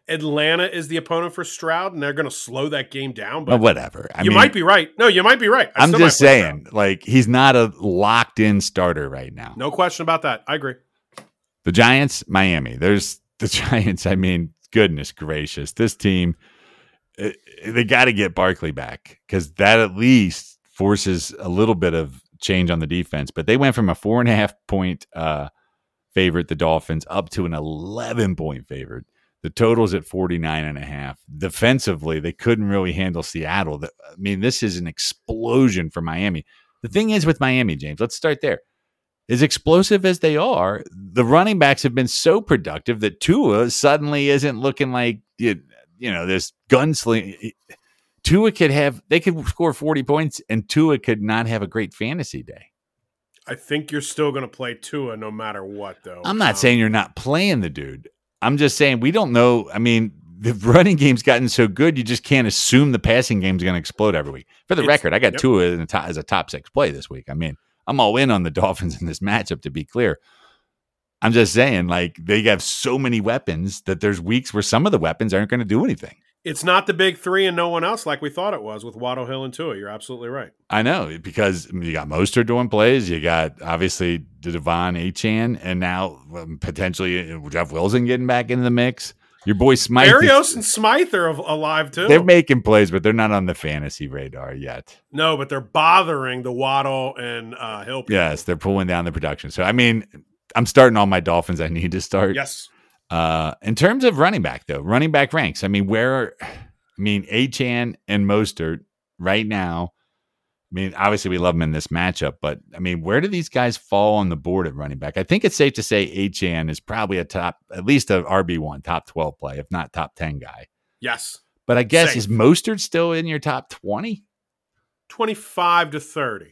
[SPEAKER 2] Atlanta is the opponent for Stroud, and they're going to slow that game down.
[SPEAKER 1] But
[SPEAKER 2] But
[SPEAKER 1] whatever.
[SPEAKER 2] you might be right. No, you might be right.
[SPEAKER 1] I'm just saying, like, he's not a locked-in starter right now.
[SPEAKER 2] No question about that. I agree.
[SPEAKER 1] The Giants, Miami. There's the Giants. I mean, goodness gracious. This team, they got to get Barkley back because that at least forces a little bit of change on the defense. But they went from a 4.5-point favorite, the Dolphins, up to an 11-point favorite. The total's at 49.5. Defensively, they couldn't really handle Seattle. I mean, this is an explosion for Miami. The thing is with Miami, James, let's start there. As explosive as they are, the running backs have been so productive that Tua suddenly isn't looking like, this gunslinger. Tua they could score 40 points and Tua could not have a great fantasy day.
[SPEAKER 2] I think you're still going to play Tua no matter what, though.
[SPEAKER 1] I'm not saying you're not playing the dude. I'm just saying we don't know. I mean, the running game's gotten so good, you just can't assume the passing game's going to explode every week. For the record, I got Tua as a top 6 play this week. I mean, I'm all in on the Dolphins in this matchup, to be clear. I'm just saying, like, they have so many weapons that there's weeks where some of the weapons aren't going to do anything.
[SPEAKER 2] It's not the big three and no one else like we thought it was with Waddle, Hill, and Tua. You're absolutely right.
[SPEAKER 1] I know, because you got Mostert doing plays. You got, obviously, Devon Achane, and now potentially Jeff Wilson getting back into the mix. Your boy Smythe.
[SPEAKER 2] Berrios and Smythe are alive, too.
[SPEAKER 1] They're making plays, but they're not on the fantasy radar yet.
[SPEAKER 2] No, but they're bothering the Waddle and Hill people.
[SPEAKER 1] Yes, they're pulling down the production. So, I mean, I'm starting all my Dolphins I need to start.
[SPEAKER 2] Yes.
[SPEAKER 1] In terms of running back, though, running back ranks, Achane and Mostert right now, I mean, obviously we love them in this matchup, but I mean, where do these guys fall on the board at running back? I think it's safe to say Achane is probably at least a RB1, top 12 play, if not top 10 guy.
[SPEAKER 2] Yes.
[SPEAKER 1] But I guess, is Mostert still in your top 20?
[SPEAKER 2] 25 to 30.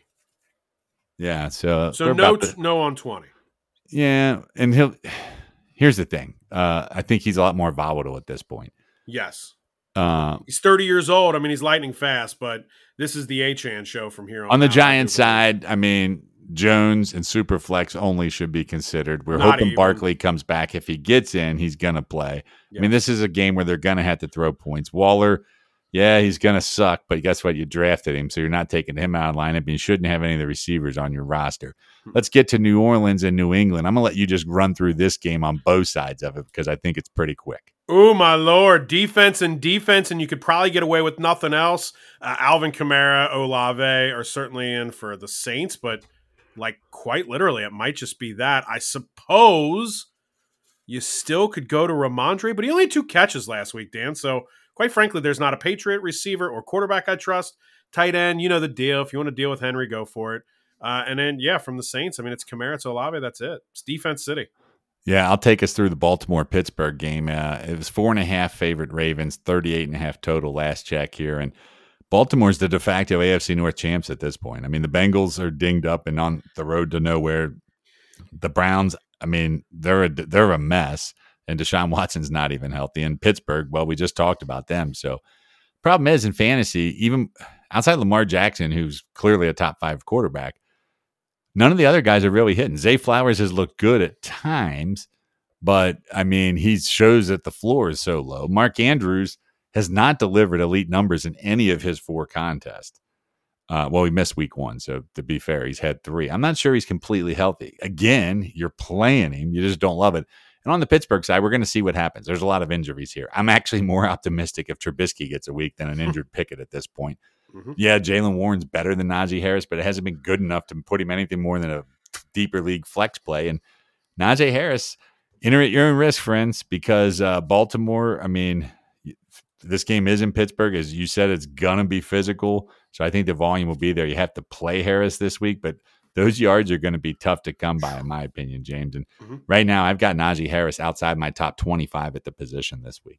[SPEAKER 1] Yeah. So
[SPEAKER 2] no on 20.
[SPEAKER 1] Yeah. And here's the thing. I think he's a lot more volatile at this point.
[SPEAKER 2] Yes. He's 30 years old. I mean, he's lightning fast, but this is the Achane show from here on.
[SPEAKER 1] On the Giants side, I mean, Jones and Superflex only should be considered. We're hoping Barkley comes back. If he gets in, he's going to play. Yeah. I mean, this is a game where they're going to have to throw points. Waller, yeah, he's going to suck, but guess what? You drafted him, so you're not taking him out of lineup, and you shouldn't have any of the receivers on your roster. Let's get to New Orleans and New England. I'm going to let you just run through this game on both sides of it because I think it's pretty quick.
[SPEAKER 2] Oh, my Lord. Defense, and you could probably get away with nothing else. Alvin Kamara, Olave are certainly in for the Saints, but like quite literally, it might just be that. I suppose you still could go to Ramondre, but he only had 2 catches last week, Dan, so quite frankly, there's not a Patriot receiver or quarterback I trust. Tight end, you know the deal. If you want to deal with Henry, go for it. And then, from the Saints, I mean, it's Kamara, it's Olave, that's it. It's defense city.
[SPEAKER 1] Yeah, I'll take us through the Baltimore-Pittsburgh game. It was 4.5 favorite Ravens, 38.5 total last check here. And Baltimore's the de facto AFC North champs at this point. I mean, the Bengals are dinged up and on the road to nowhere. The Browns, I mean, they're a mess. And Deshaun Watson's not even healthy. And Pittsburgh, well, we just talked about them. So problem is in fantasy, even outside Lamar Jackson, who's clearly a top 5 quarterback, none of the other guys are really hitting. Zay Flowers has looked good at times, but I mean, he shows that the floor is so low. Mark Andrews has not delivered elite numbers in any of his 4 contests. Well, he missed week 1, so to be fair, he's had 3. I'm not sure he's completely healthy. Again, you're playing him. You just don't love it. And on the Pittsburgh side, we're going to see what happens. There's a lot of injuries here. I'm actually more optimistic if Trubisky gets a week than an injured Pickett at this point. Mm-hmm. Yeah, Jalen Warren's better than Najee Harris, but it hasn't been good enough to put him anything more than a deeper league flex play. And Najee Harris, enter at your own risk, friends, because Baltimore, I mean, this game is in Pittsburgh. As you said, it's going to be physical. So I think the volume will be there. You have to play Harris this week, but those yards are going to be tough to come by, in my opinion, James. And right now, I've got Najee Harris outside my top 25 at the position this week.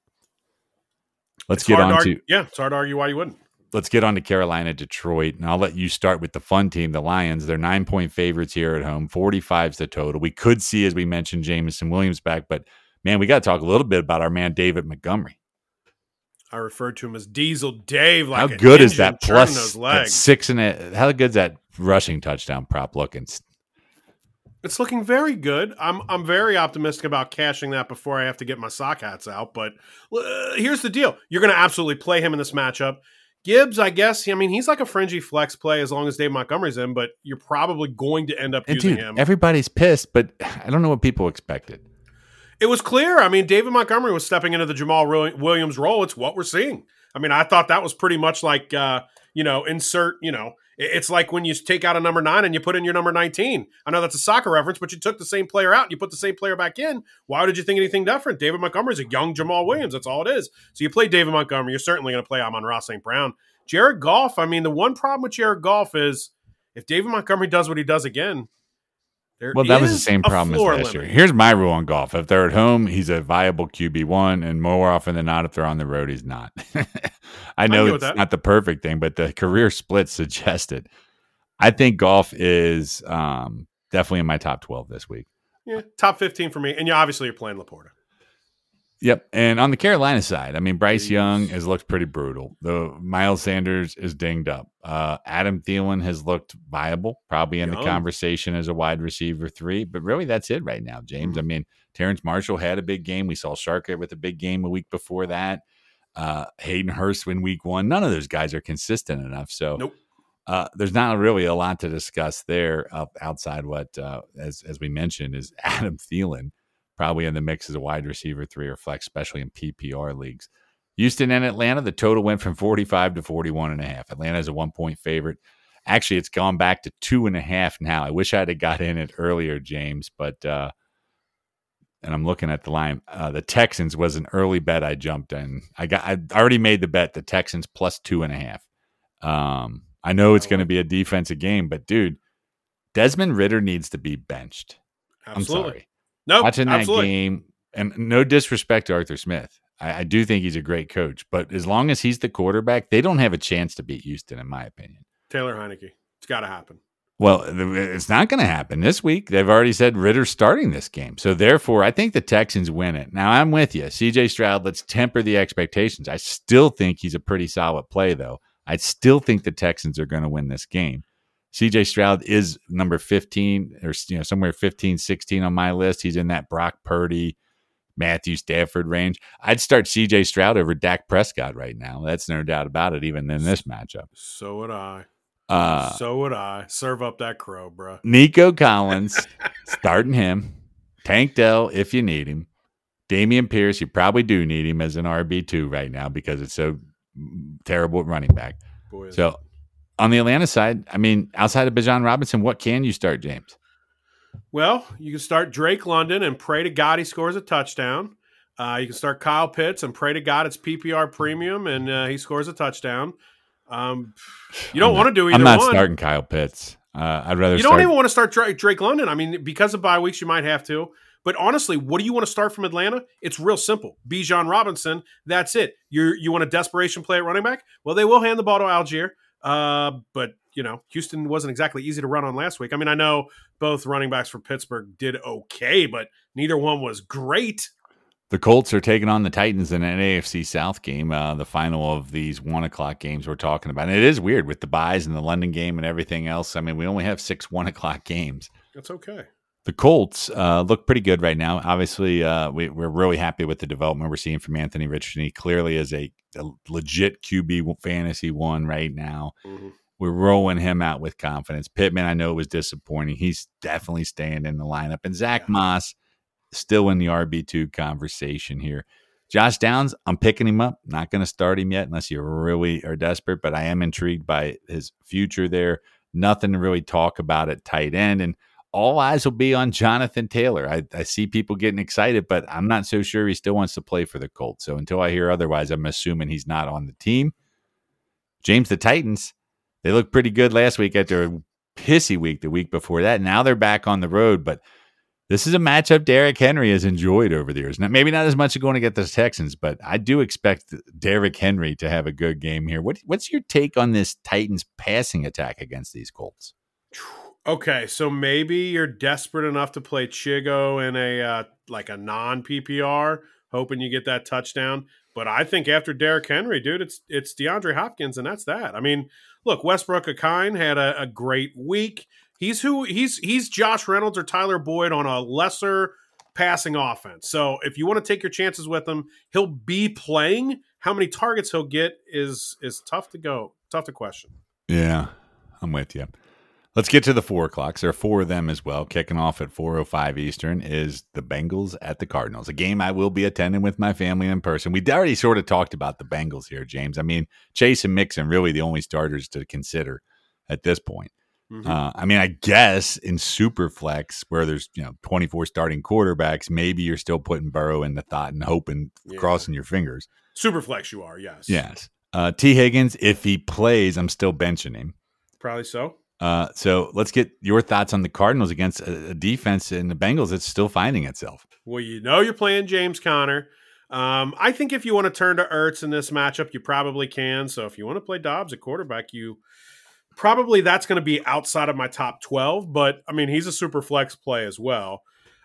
[SPEAKER 1] It's hard
[SPEAKER 2] to argue why you wouldn't.
[SPEAKER 1] Let's get on to Carolina, Detroit, and I'll let you start with the fun team, the Lions. They're 9-point favorites here at home, 45's the total. We could see, as we mentioned, Jameson Williams back, but man, we got to talk a little bit about our man David Montgomery.
[SPEAKER 2] I referred to him as Diesel Dave. Like
[SPEAKER 1] how good is that plus that 6.5? How good is that rushing touchdown prop looking?
[SPEAKER 2] It's looking very good. I'm very optimistic about cashing that before I have to get my sock hats out. But here's the deal: you're going to absolutely play him in this matchup. Gibbs, I guess. I mean, he's like a fringy flex play as long as Dave Montgomery's in, but you're probably going to end up
[SPEAKER 1] And
[SPEAKER 2] using
[SPEAKER 1] dude,
[SPEAKER 2] him.
[SPEAKER 1] everybody's pissed, but I don't know what people expected.
[SPEAKER 2] It was clear. I mean, David Montgomery was stepping into the Jamal Williams role. It's what we're seeing. I mean, I thought that was pretty much like, insert, it's like when you take out a number 9 and you put in your number 19. I know that's a soccer reference, but you took the same player out and you put the same player back in. Why did you think anything different? David Montgomery is a young Jamal Williams. That's all it is. So you play David Montgomery. You're certainly going to play Amon-Ra St. Brown. Jared Goff, I mean, the one problem with Jared Goff is if David Montgomery does what he does again,
[SPEAKER 1] Well, that was the same problem as last year. Here's my rule on Goff. If they're at home, he's a viable QB1, and more often than not, if they're on the road, he's not. I know it's not the perfect thing, but the career split suggests it. I think Goff is definitely in my top 12 this week.
[SPEAKER 2] Yeah, top 15 for me. And obviously you're playing Laporta.
[SPEAKER 1] Yep. And on the Carolina side, I mean, Bryce Young has looked pretty brutal. Though Miles Sanders is dinged up. Adam Thielen has looked viable, probably in the conversation as a wide receiver 3. But really, that's it right now, James. Mm-hmm. I mean, Terrence Marshall had a big game. We saw Sharkey with a big game a week before that. Hayden Hurst in week 1. None of those guys are consistent enough. So
[SPEAKER 2] nope.
[SPEAKER 1] There's not really a lot to discuss there outside what, as we mentioned, is Adam Thielen. Probably in the mix as a wide receiver 3 or flex, especially in PPR leagues. Houston and Atlanta, the total went from 45 to 41.5. Atlanta is a 1-point favorite. Actually, it's gone back to 2.5 now. I wish I'd have got in it earlier, James, but and I'm looking at the line. The Texans was an early bet I jumped in. I already made the bet. The Texans plus 2.5. I know it's going to be a defensive game, but dude, Desmond Ridder needs to be benched.
[SPEAKER 2] Absolutely.
[SPEAKER 1] I'm sorry.
[SPEAKER 2] No,
[SPEAKER 1] watching that
[SPEAKER 2] absolutely.
[SPEAKER 1] game, and no disrespect to Arthur Smith. I do think he's a great coach, but as long as he's the quarterback, they don't have a chance to beat Houston, in my opinion.
[SPEAKER 2] Taylor Heineke. It's got to happen.
[SPEAKER 1] Well, it's not going to happen this week. They've already said Ritter's starting this game. So, therefore, I think the Texans win it. Now, I'm with you. CJ Stroud, let's temper the expectations. I still think he's a pretty solid play, though. I still think the Texans are going to win this game. CJ Stroud is number 15 or somewhere 15, 16 on my list. He's in that Brock Purdy, Matthew Stafford range. I'd start CJ Stroud over Dak Prescott right now. That's no doubt about it, even in this matchup.
[SPEAKER 2] So would I. Serve up that crow, bro.
[SPEAKER 1] Nico Collins, starting him. Tank Dell, if you need him. Dameon Pierce, you probably do need him as an RB2 right now because it's so terrible at running back.
[SPEAKER 2] Boy,
[SPEAKER 1] so on the Atlanta side, I mean, outside of Bijan Robinson, what can you start, James?
[SPEAKER 2] Well, you can start Drake London and pray to God he scores a touchdown. You can start Kyle Pitts and pray to God it's PPR premium and he scores a touchdown. You don't want to do either one.
[SPEAKER 1] I'm not starting Kyle Pitts. I'd rather.
[SPEAKER 2] You don't even want to start Drake London. I mean, because of bye weeks, you might have to. But honestly, what do you want to start from Atlanta? It's real simple. Bijan Robinson. That's it. You want a desperation play at running back? Well, they will hand the ball to Algier. But Houston wasn't exactly easy to run on last week. I mean, I know both running backs for Pittsburgh did okay, but neither one was great.
[SPEAKER 1] The Colts are taking on the Titans in an AFC South game, the final of these 1:00 games we're talking about. And it is weird with the buys and the London game and everything else. I mean, we only have 6 1:00 games.
[SPEAKER 2] That's okay.
[SPEAKER 1] The Colts look pretty good right now. Obviously, we're really happy with the development we're seeing from Anthony Richardson. He clearly is a legit QB fantasy 1 right now. Mm-hmm. We're rolling him out with confidence. Pittman, I know, was disappointing. He's definitely staying in the lineup. And Zach Moss, still in the RB2 conversation here. Josh Downs, I'm picking him up. Not going to start him yet unless you really are desperate, but I am intrigued by his future there. Nothing to really talk about at tight end. And all eyes will be on Jonathan Taylor. I see people getting excited, but I'm not so sure he still wants to play for the Colts. So until I hear otherwise, I'm assuming he's not on the team. James, the Titans, they looked pretty good last week after a pissy week the week before that. Now they're back on the road, but this is a matchup Derrick Henry has enjoyed over the years. Now, maybe not as much going against the Texans, but I do expect Derrick Henry to have a good game here. What's your take on this Titans passing attack against these Colts?
[SPEAKER 2] Okay, so maybe you're desperate enough to play Chigo in a non-PPR, hoping you get that touchdown. But I think after Derrick Henry, dude, it's DeAndre Hopkins, and that's that. I mean, look, Westbrook-Akine had a great week. He's Josh Reynolds or Tyler Boyd on a lesser passing offense. So if you want to take your chances with him, he'll be playing. How many targets he'll get is tough to question.
[SPEAKER 1] Yeah, I'm with you. Let's get to the 4 o'clocks. There are 4 of them as well. Kicking off at 4:05 Eastern is the Bengals at the Cardinals, a game I will be attending with my family in person. We already sort of talked about the Bengals here, James. I mean, Chase and Mixon really the only starters to consider at this point.
[SPEAKER 2] Mm-hmm.
[SPEAKER 1] I mean, I guess in Superflex where there's 24 starting quarterbacks, maybe you're still putting Burrow in the thought and hoping, crossing your fingers.
[SPEAKER 2] Superflex, you are, yes.
[SPEAKER 1] Yes. T. Higgins, if he plays, I'm still benching him.
[SPEAKER 2] Probably so.
[SPEAKER 1] So let's get your thoughts on the Cardinals against a defense in the Bengals that's still finding itself.
[SPEAKER 2] Well, you're playing James Conner. I think if you want to turn to Ertz in this matchup, you probably can. So if you want to play Dobbs at quarterback, probably that's going to be outside of my top 12. But, I mean, he's a super flex play as well.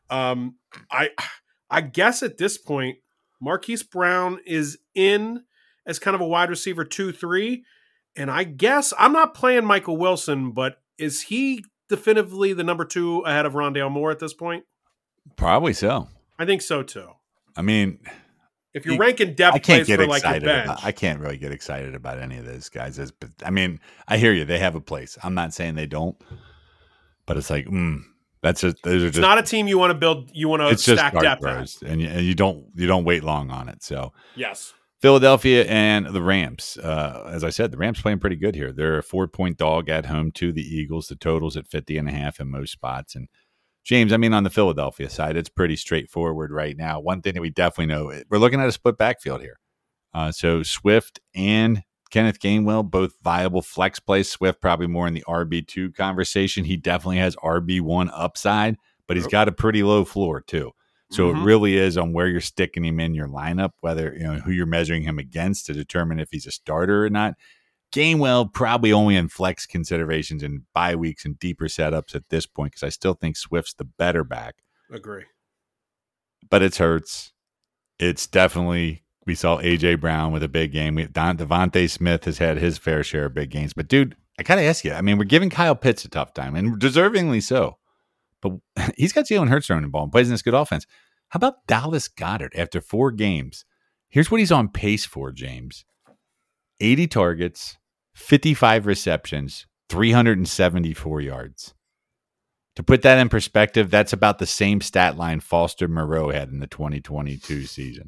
[SPEAKER 2] I guess at this point, Marquise Brown is in as kind of a wide receiver 2-3. And I guess I'm not playing Michael Wilson, but is he definitively the number 2 ahead of Rondale Moore at this point?
[SPEAKER 1] Probably so.
[SPEAKER 2] I think so too.
[SPEAKER 1] I mean,
[SPEAKER 2] if you're ranking depth plays for like your bench,
[SPEAKER 1] I can't really get excited about any of those guys. I mean, I hear you; they have a place. I'm not saying they don't, but it's like,
[SPEAKER 2] it's not a team you want to build. You want to stack depth at.
[SPEAKER 1] and you don't wait long on it. So
[SPEAKER 2] yes.
[SPEAKER 1] Philadelphia and the Rams. As I said, the Rams playing pretty good here. They're a 4-point dog at home to the Eagles. The total's at 50.5 in most spots. And James, I mean, on the Philadelphia side, it's pretty straightforward right now. One thing that we definitely know, we're looking at a split backfield here. So Swift and Kenneth Gainwell, both viable flex plays. Swift probably more in the RB2 conversation. He definitely has RB1 upside, but he's got a pretty low floor too. So It really is on where you're sticking him in your lineup, whether who you're measuring him against to determine if he's a starter or not. Gainwell probably only in flex considerations and bye weeks and deeper setups at this point because I still think Swift's the better back.
[SPEAKER 2] Agree.
[SPEAKER 1] But it's Hurts. It's definitely we saw A.J. Brown with a big game. Devontae Smith has had his fair share of big games. But, dude, I got to ask you. I mean, we're giving Kyle Pitts a tough time, and deservingly so. But he's got Jalen Hurts throwing the ball and plays in this good offense. How about Dallas Goedert after 4 games? Here's what he's on pace for, James. 80 targets, 55 receptions, 374 yards. To put that in perspective, that's about the same stat line Foster Moreau had in the 2022 season.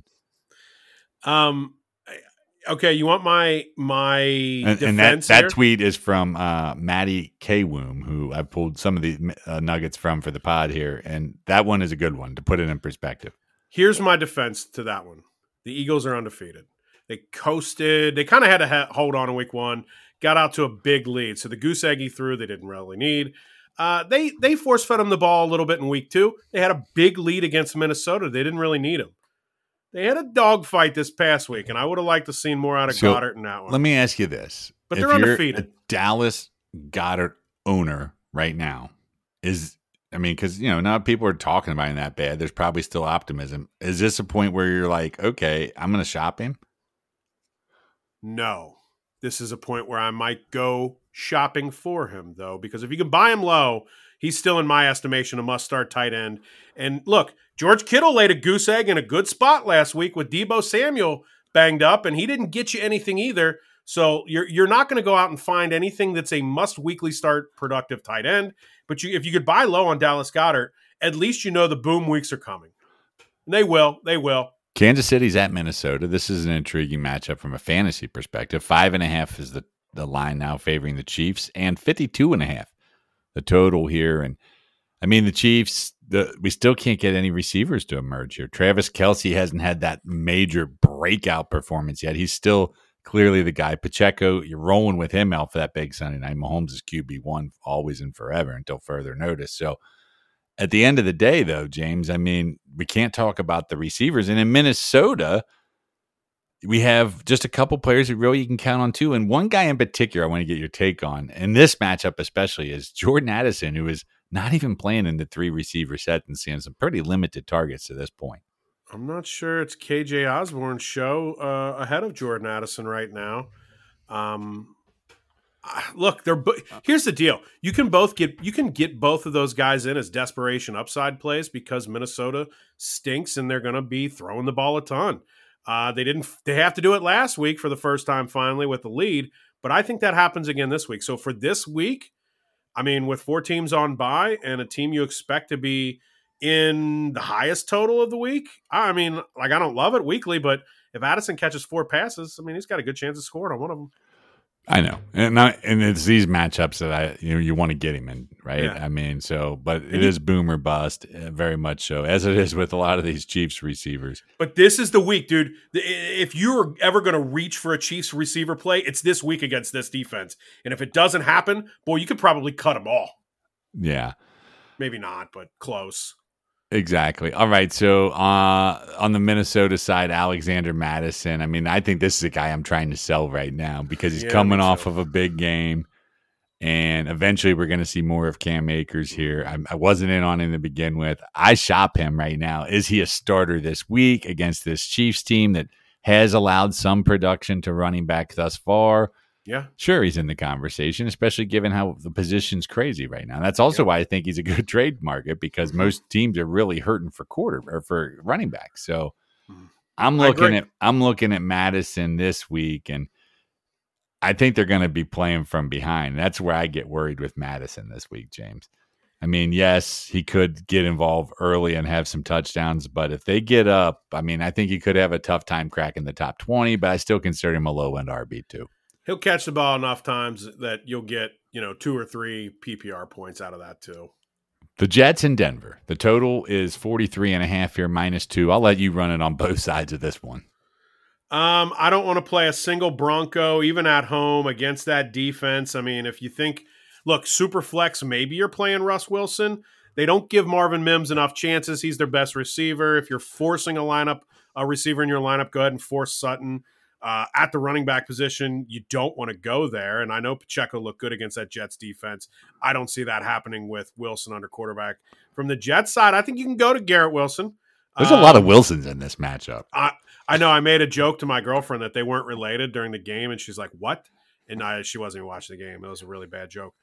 [SPEAKER 2] Okay, you want my defense
[SPEAKER 1] that
[SPEAKER 2] here?
[SPEAKER 1] tweet is from Maddie K-Woom, who I pulled some of the nuggets from for the pod here, and that one is a good one to put it in perspective.
[SPEAKER 2] Here's my defense to that one. The Eagles are undefeated. They coasted. They kind of had to hold on in week 1, got out to a big lead. So the goose egg he threw, they didn't really need. They force-fed them the ball a little bit in week 2. They had a big lead against Minnesota. They didn't really need him. They had a dogfight this past week, and I would have liked to see more out of Goddard in that one.
[SPEAKER 1] Let me ask you this.
[SPEAKER 2] But they're undefeated.
[SPEAKER 1] A Dallas Goddard owner right now because, not people are talking about him that bad. There's probably still optimism. Is this a point where you're like, okay, I'm going to shop him?
[SPEAKER 2] No. This is a point where I might go shopping for him, though, because if you can buy him low, he's still, in my estimation, a must-start tight end. And look, George Kittle laid a goose egg in a good spot last week with Deebo Samuel banged up, and he didn't get you anything either. So you're not going to go out and find anything that's a must-weekly start productive tight end. But if you could buy low on Dallas Goedert, at least you know the boom weeks are coming. And they will. They will.
[SPEAKER 1] Kansas City's at Minnesota. This is an intriguing matchup from a fantasy perspective. 5.5 is the line now favoring the Chiefs, and 52.5 the total here. And I mean, the Chiefs, we still can't get any receivers to emerge here. Travis Kelce hasn't had that major breakout performance yet. He's still clearly the guy. Pacheco, you're rolling with him out for that big Sunday night. Mahomes is QB1 always and forever until further notice. So at the end of the day, though, James, I mean, we can't talk about the receivers. And in Minnesota, we have just a couple players who really you can count on too. And one guy in particular I want to get your take on, and this matchup especially, is Jordan Addison, who is not even playing in the 3 receiver set and seeing some pretty limited targets to this point.
[SPEAKER 2] I'm not sure it's KJ Osborne's show ahead of Jordan Addison right now. Look, here's the deal. You can get both of those guys in as desperation upside plays because Minnesota stinks and they're going to be throwing the ball a ton. They have to do it last week for the first time finally with the lead, but I think that happens again this week. So for this week, I mean, with 4 teams on bye and a team you expect to be in the highest total of the week, I mean, like, I don't love it weekly, but if Addison catches 4 passes, I mean, he's got a good chance of scoring on one of them.
[SPEAKER 1] I know, and it's these matchups that you want to get him in, right? Yeah. I mean, but it is boom or bust, very much so, as it is with a lot of these Chiefs receivers.
[SPEAKER 2] But this is the week, dude. If you're ever going to reach for a Chiefs receiver play, it's this week against this defense. And if it doesn't happen, boy, you could probably cut them all.
[SPEAKER 1] Yeah,
[SPEAKER 2] maybe not, but close.
[SPEAKER 1] Exactly. All right. So on the Minnesota side, Alexander Mattison. I mean, I think this is a guy I'm trying to sell right now because he's coming off of a big game, and eventually we're going to see more of Cam Akers here. I wasn't in on him to begin with. I shop him right now. Is he a starter this week against this Chiefs team that has allowed some production to running back thus far?
[SPEAKER 2] Yeah.
[SPEAKER 1] Sure, he's in the conversation, especially given how the position's crazy right now. That's also why I think he's a good trade market because most teams are really hurting for for running back. So I'm looking at Mattison this week, and I think they're going to be playing from behind. That's where I get worried with Mattison this week, James. I mean, yes, he could get involved early and have some touchdowns, but if they get up, I mean, I think he could have a tough time cracking the top 20, but I still consider him a low-end RB2.
[SPEAKER 2] He'll catch the ball enough times that you'll get, 2 or 3 PPR points out of that too.
[SPEAKER 1] The Jets in Denver. The total is 43.5 here, -2. I'll let you run it on both sides of this one.
[SPEAKER 2] I don't want to play a single Bronco, even at home, against that defense. I mean, if you think, look, super flex, maybe you're playing Russ Wilson. They don't give Marvin Mims enough chances. He's their best receiver. If you're forcing a receiver in your lineup, go ahead and force Sutton. At the running back position, you don't want to go there. And I know Pacheco looked good against that Jets defense. I don't see that happening with Wilson under quarterback. From the Jets side, I think you can go to Garrett Wilson.
[SPEAKER 1] There's a lot of Wilsons in this matchup.
[SPEAKER 2] I know I made a joke to my girlfriend that they weren't related during the game, and she's like, what? And she wasn't even watching the game. It was a really bad joke.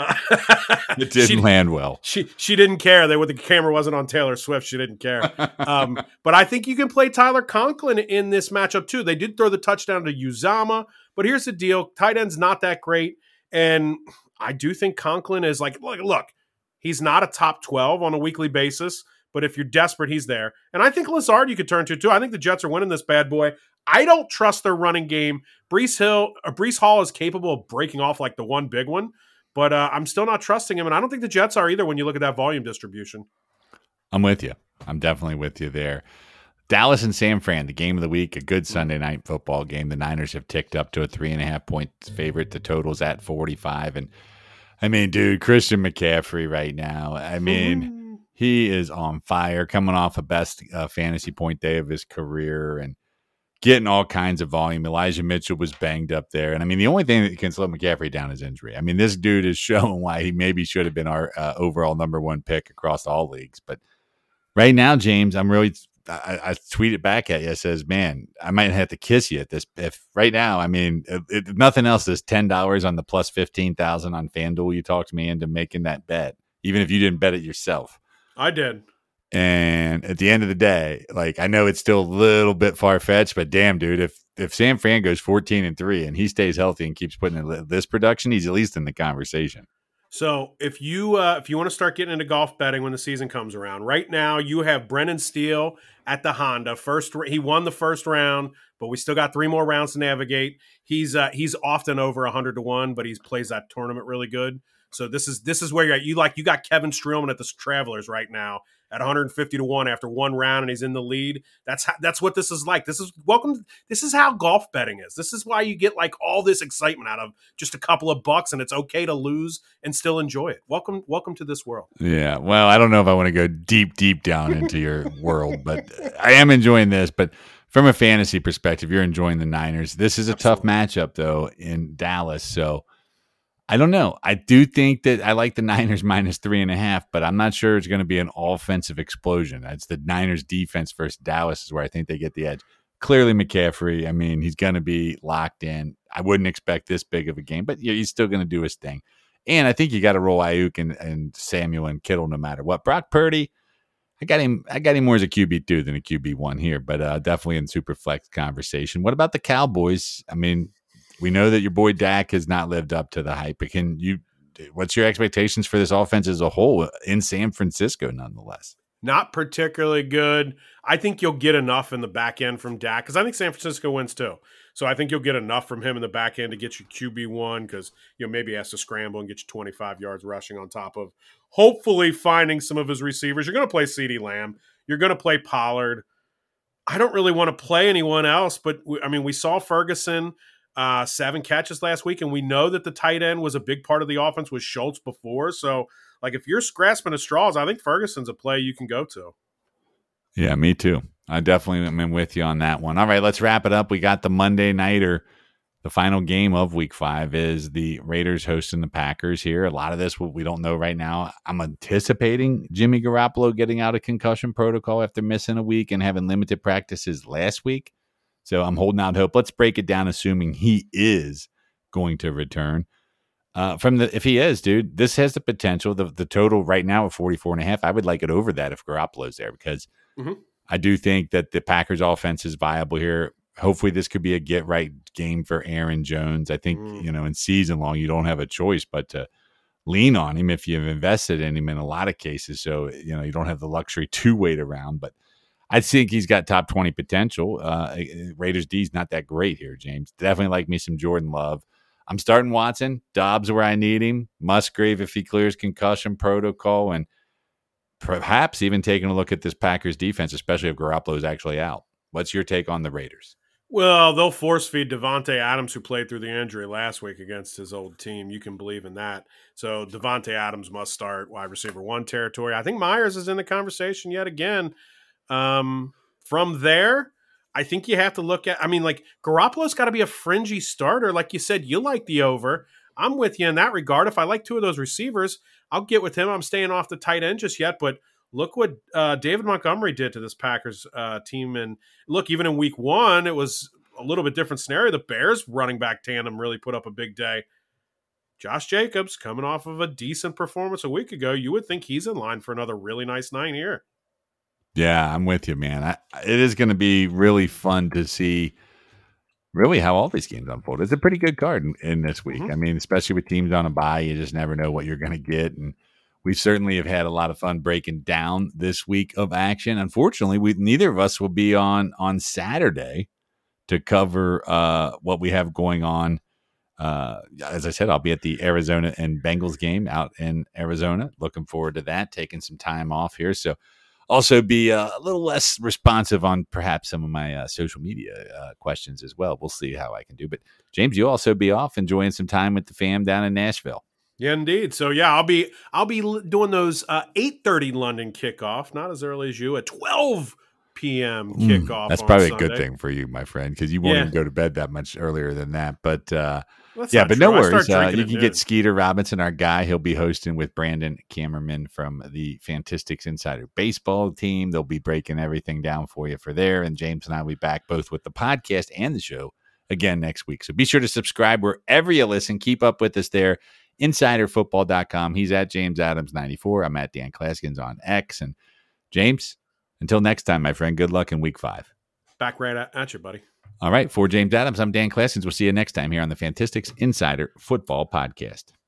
[SPEAKER 1] It didn't land well.
[SPEAKER 2] She didn't care. The camera wasn't on Taylor Swift. She didn't care. But I think you can play Tyler Conklin in this matchup too. They did throw the touchdown to Uzama, but here's the deal. Tight end's not that great. And I do think Conklin is look, he's not a top 12 on a weekly basis, but if you're desperate, he's there. And I think Lazard you could turn to too. I think the Jets are winning this bad boy. I don't trust their running game. Breece Hall is capable of breaking off like the one big one, but I'm still not trusting him, and I don't think the Jets are either when you look at that volume distribution.
[SPEAKER 1] I'm with you. I'm definitely with you there. Dallas and San Fran, the game of the week, a good Sunday night football game. The Niners have ticked up to a 3.5-point favorite. The total's at 45. And, I mean, dude, Christian McCaffrey right now, I mean, he is on fire, coming off a best fantasy point day of his career and getting all kinds of volume. Elijah Mitchell was banged up there. And, I mean, the only thing that can slow McCaffrey down is injury. I mean, this dude is showing why he maybe should have been our overall number 1 pick across all leagues. But right now, James, I tweeted back at you. It says, man, I might have to kiss you at this. If right now, I mean, nothing else is $10 on the plus 15,000 on FanDuel. You talked me into making that bet, even if you didn't bet it yourself.
[SPEAKER 2] I did.
[SPEAKER 1] And at the end of the day, I know it's still a little bit far-fetched, but damn, dude, if San Fran goes 14-3 and he stays healthy and keeps putting in this production, he's at least in the conversation.
[SPEAKER 2] So if you want to start getting into golf betting when the season comes around, right now you have Brendan Steele at the Honda. He won the first round, but we still got 3 more rounds to navigate. He's often over 100-1, but he plays that tournament really good. So this is where you got Kevin Streelman at the Travelers right now at 150-1 after 1 round, and he's in the lead. That's what this is like. This is how golf betting is. This is why you get all this excitement out of just a couple of bucks, and it's okay to lose and still enjoy it. Welcome to this world.
[SPEAKER 1] Yeah. Well, I don't know if I want to go deep down into your world, but I am enjoying this. But from a fantasy perspective, you're enjoying the Niners. This is a tough matchup though in Dallas. So I don't know. I do think that I like the Niners minus 3.5, but I'm not sure it's going to be an offensive explosion. It's the Niners defense versus Dallas is where I think they get the edge. Clearly McCaffrey, I mean, he's going to be locked in. I wouldn't expect this big of a game, but he's still going to do his thing. And I think you got to roll Ayuk and Samuel and Kittle no matter what. Brock Purdy, I got him more as a QB2 than a QB1 here, but definitely in super flex conversation. What about the Cowboys? I mean, we know that your boy Dak has not lived up to the hype, but what's your expectations for this offense as a whole in San Francisco nonetheless?
[SPEAKER 2] Not particularly good. I think you'll get enough in the back end from Dak because I think San Francisco wins too. So I think you'll get enough from him in the back end to get you QB1 because maybe he has to scramble and get you 25 yards rushing on top of hopefully finding some of his receivers. You're going to play CeeDee Lamb. You're going to play Pollard. I don't really want to play anyone else, but we saw Ferguson 7 catches last week, and we know that the tight end was a big part of the offense with Schultz before. So, if you're grasping at straws, I think Ferguson's a play you can go to.
[SPEAKER 1] Yeah, me too. I definitely am with you on that one. All right, let's wrap it up. We got the Monday nighter. The final game of Week 5 is the Raiders hosting the Packers here. A lot of this we don't know right now. I'm anticipating Jimmy Garoppolo getting out of concussion protocol after missing a week and having limited practices last week. So I'm holding out hope. Let's break it down, assuming he is going to return. If he is, dude, this has the potential. The total right now at 44.5. I would like it over that if Garoppolo's there because I do think that the Packers offense is viable here. Hopefully this could be a get right game for Aaron Jones. I think, in season long, you don't have a choice but to lean on him if you've invested in him in a lot of cases. So, you don't have the luxury to wait around, but I think he's got top 20 potential. Raiders D is not that great here, James. Definitely like me some Jordan Love. I'm starting Watson, Dobbs where I need him, Musgrave if he clears concussion protocol, and perhaps even taking a look at this Packers defense, especially if Garoppolo is actually out. What's your take on the Raiders?
[SPEAKER 2] Well, they'll force feed Devontae Adams, who played through the injury last week against his old team. You can believe in that. So Devontae Adams must start wide receiver 1 territory. I think Myers is in the conversation yet again. From there, I think you have to look at, Garoppolo's got to be a fringy starter. Like you said, you like the over. I'm with you in that regard. If I like 2 of those receivers, I'll get with him. I'm staying off the tight end just yet, but look what David Montgomery did to this Packers team. And look, even in week 1, it was a little bit different scenario. The Bears running back tandem really put up a big day. Josh Jacobs coming off of a decent performance a week ago. You would think he's in line for another really nice 9 here.
[SPEAKER 1] Yeah, I'm with you, man. It is going to be really fun to see really how all these games unfold. It's a pretty good card in this week. Especially with teams on a bye, you just never know what you're going to get. And we certainly have had a lot of fun breaking down this week of action. Unfortunately, neither of us will be on Saturday to cover what we have going on. As I said, I'll be at the Arizona and Bengals game out in Arizona. Looking forward to that, taking some time off here. So also be a little less responsive on perhaps some of my social media questions as well. We'll see how I can do. But James, you'll also be off enjoying some time with the fam down in Nashville.
[SPEAKER 2] Yeah, indeed. So yeah, I'll be doing those 8:30 London kickoff, not as early as you, at 12 p.m. kickoff.
[SPEAKER 1] That's probably a good thing for you, my friend, because you won't even go to bed that much earlier than that. But but no worries. You can get Skeeter Robinson, our guy. He'll be hosting with Brandon Kammerman from the Fantastics Insider Baseball team. They'll be breaking everything down for you for there. And James and I will be back both with the podcast and the show again next week. So be sure to subscribe wherever you listen. Keep up with us there. InsiderFootball.com. He's at James Adams 94. I'm at Dan Claskins on X. And James, until next time, my friend, good luck in week 5.
[SPEAKER 2] Back right at you, buddy.
[SPEAKER 1] All right. For James Adams, I'm Dan Claskins. We'll see you next time here on the Fantastics Insider Football Podcast.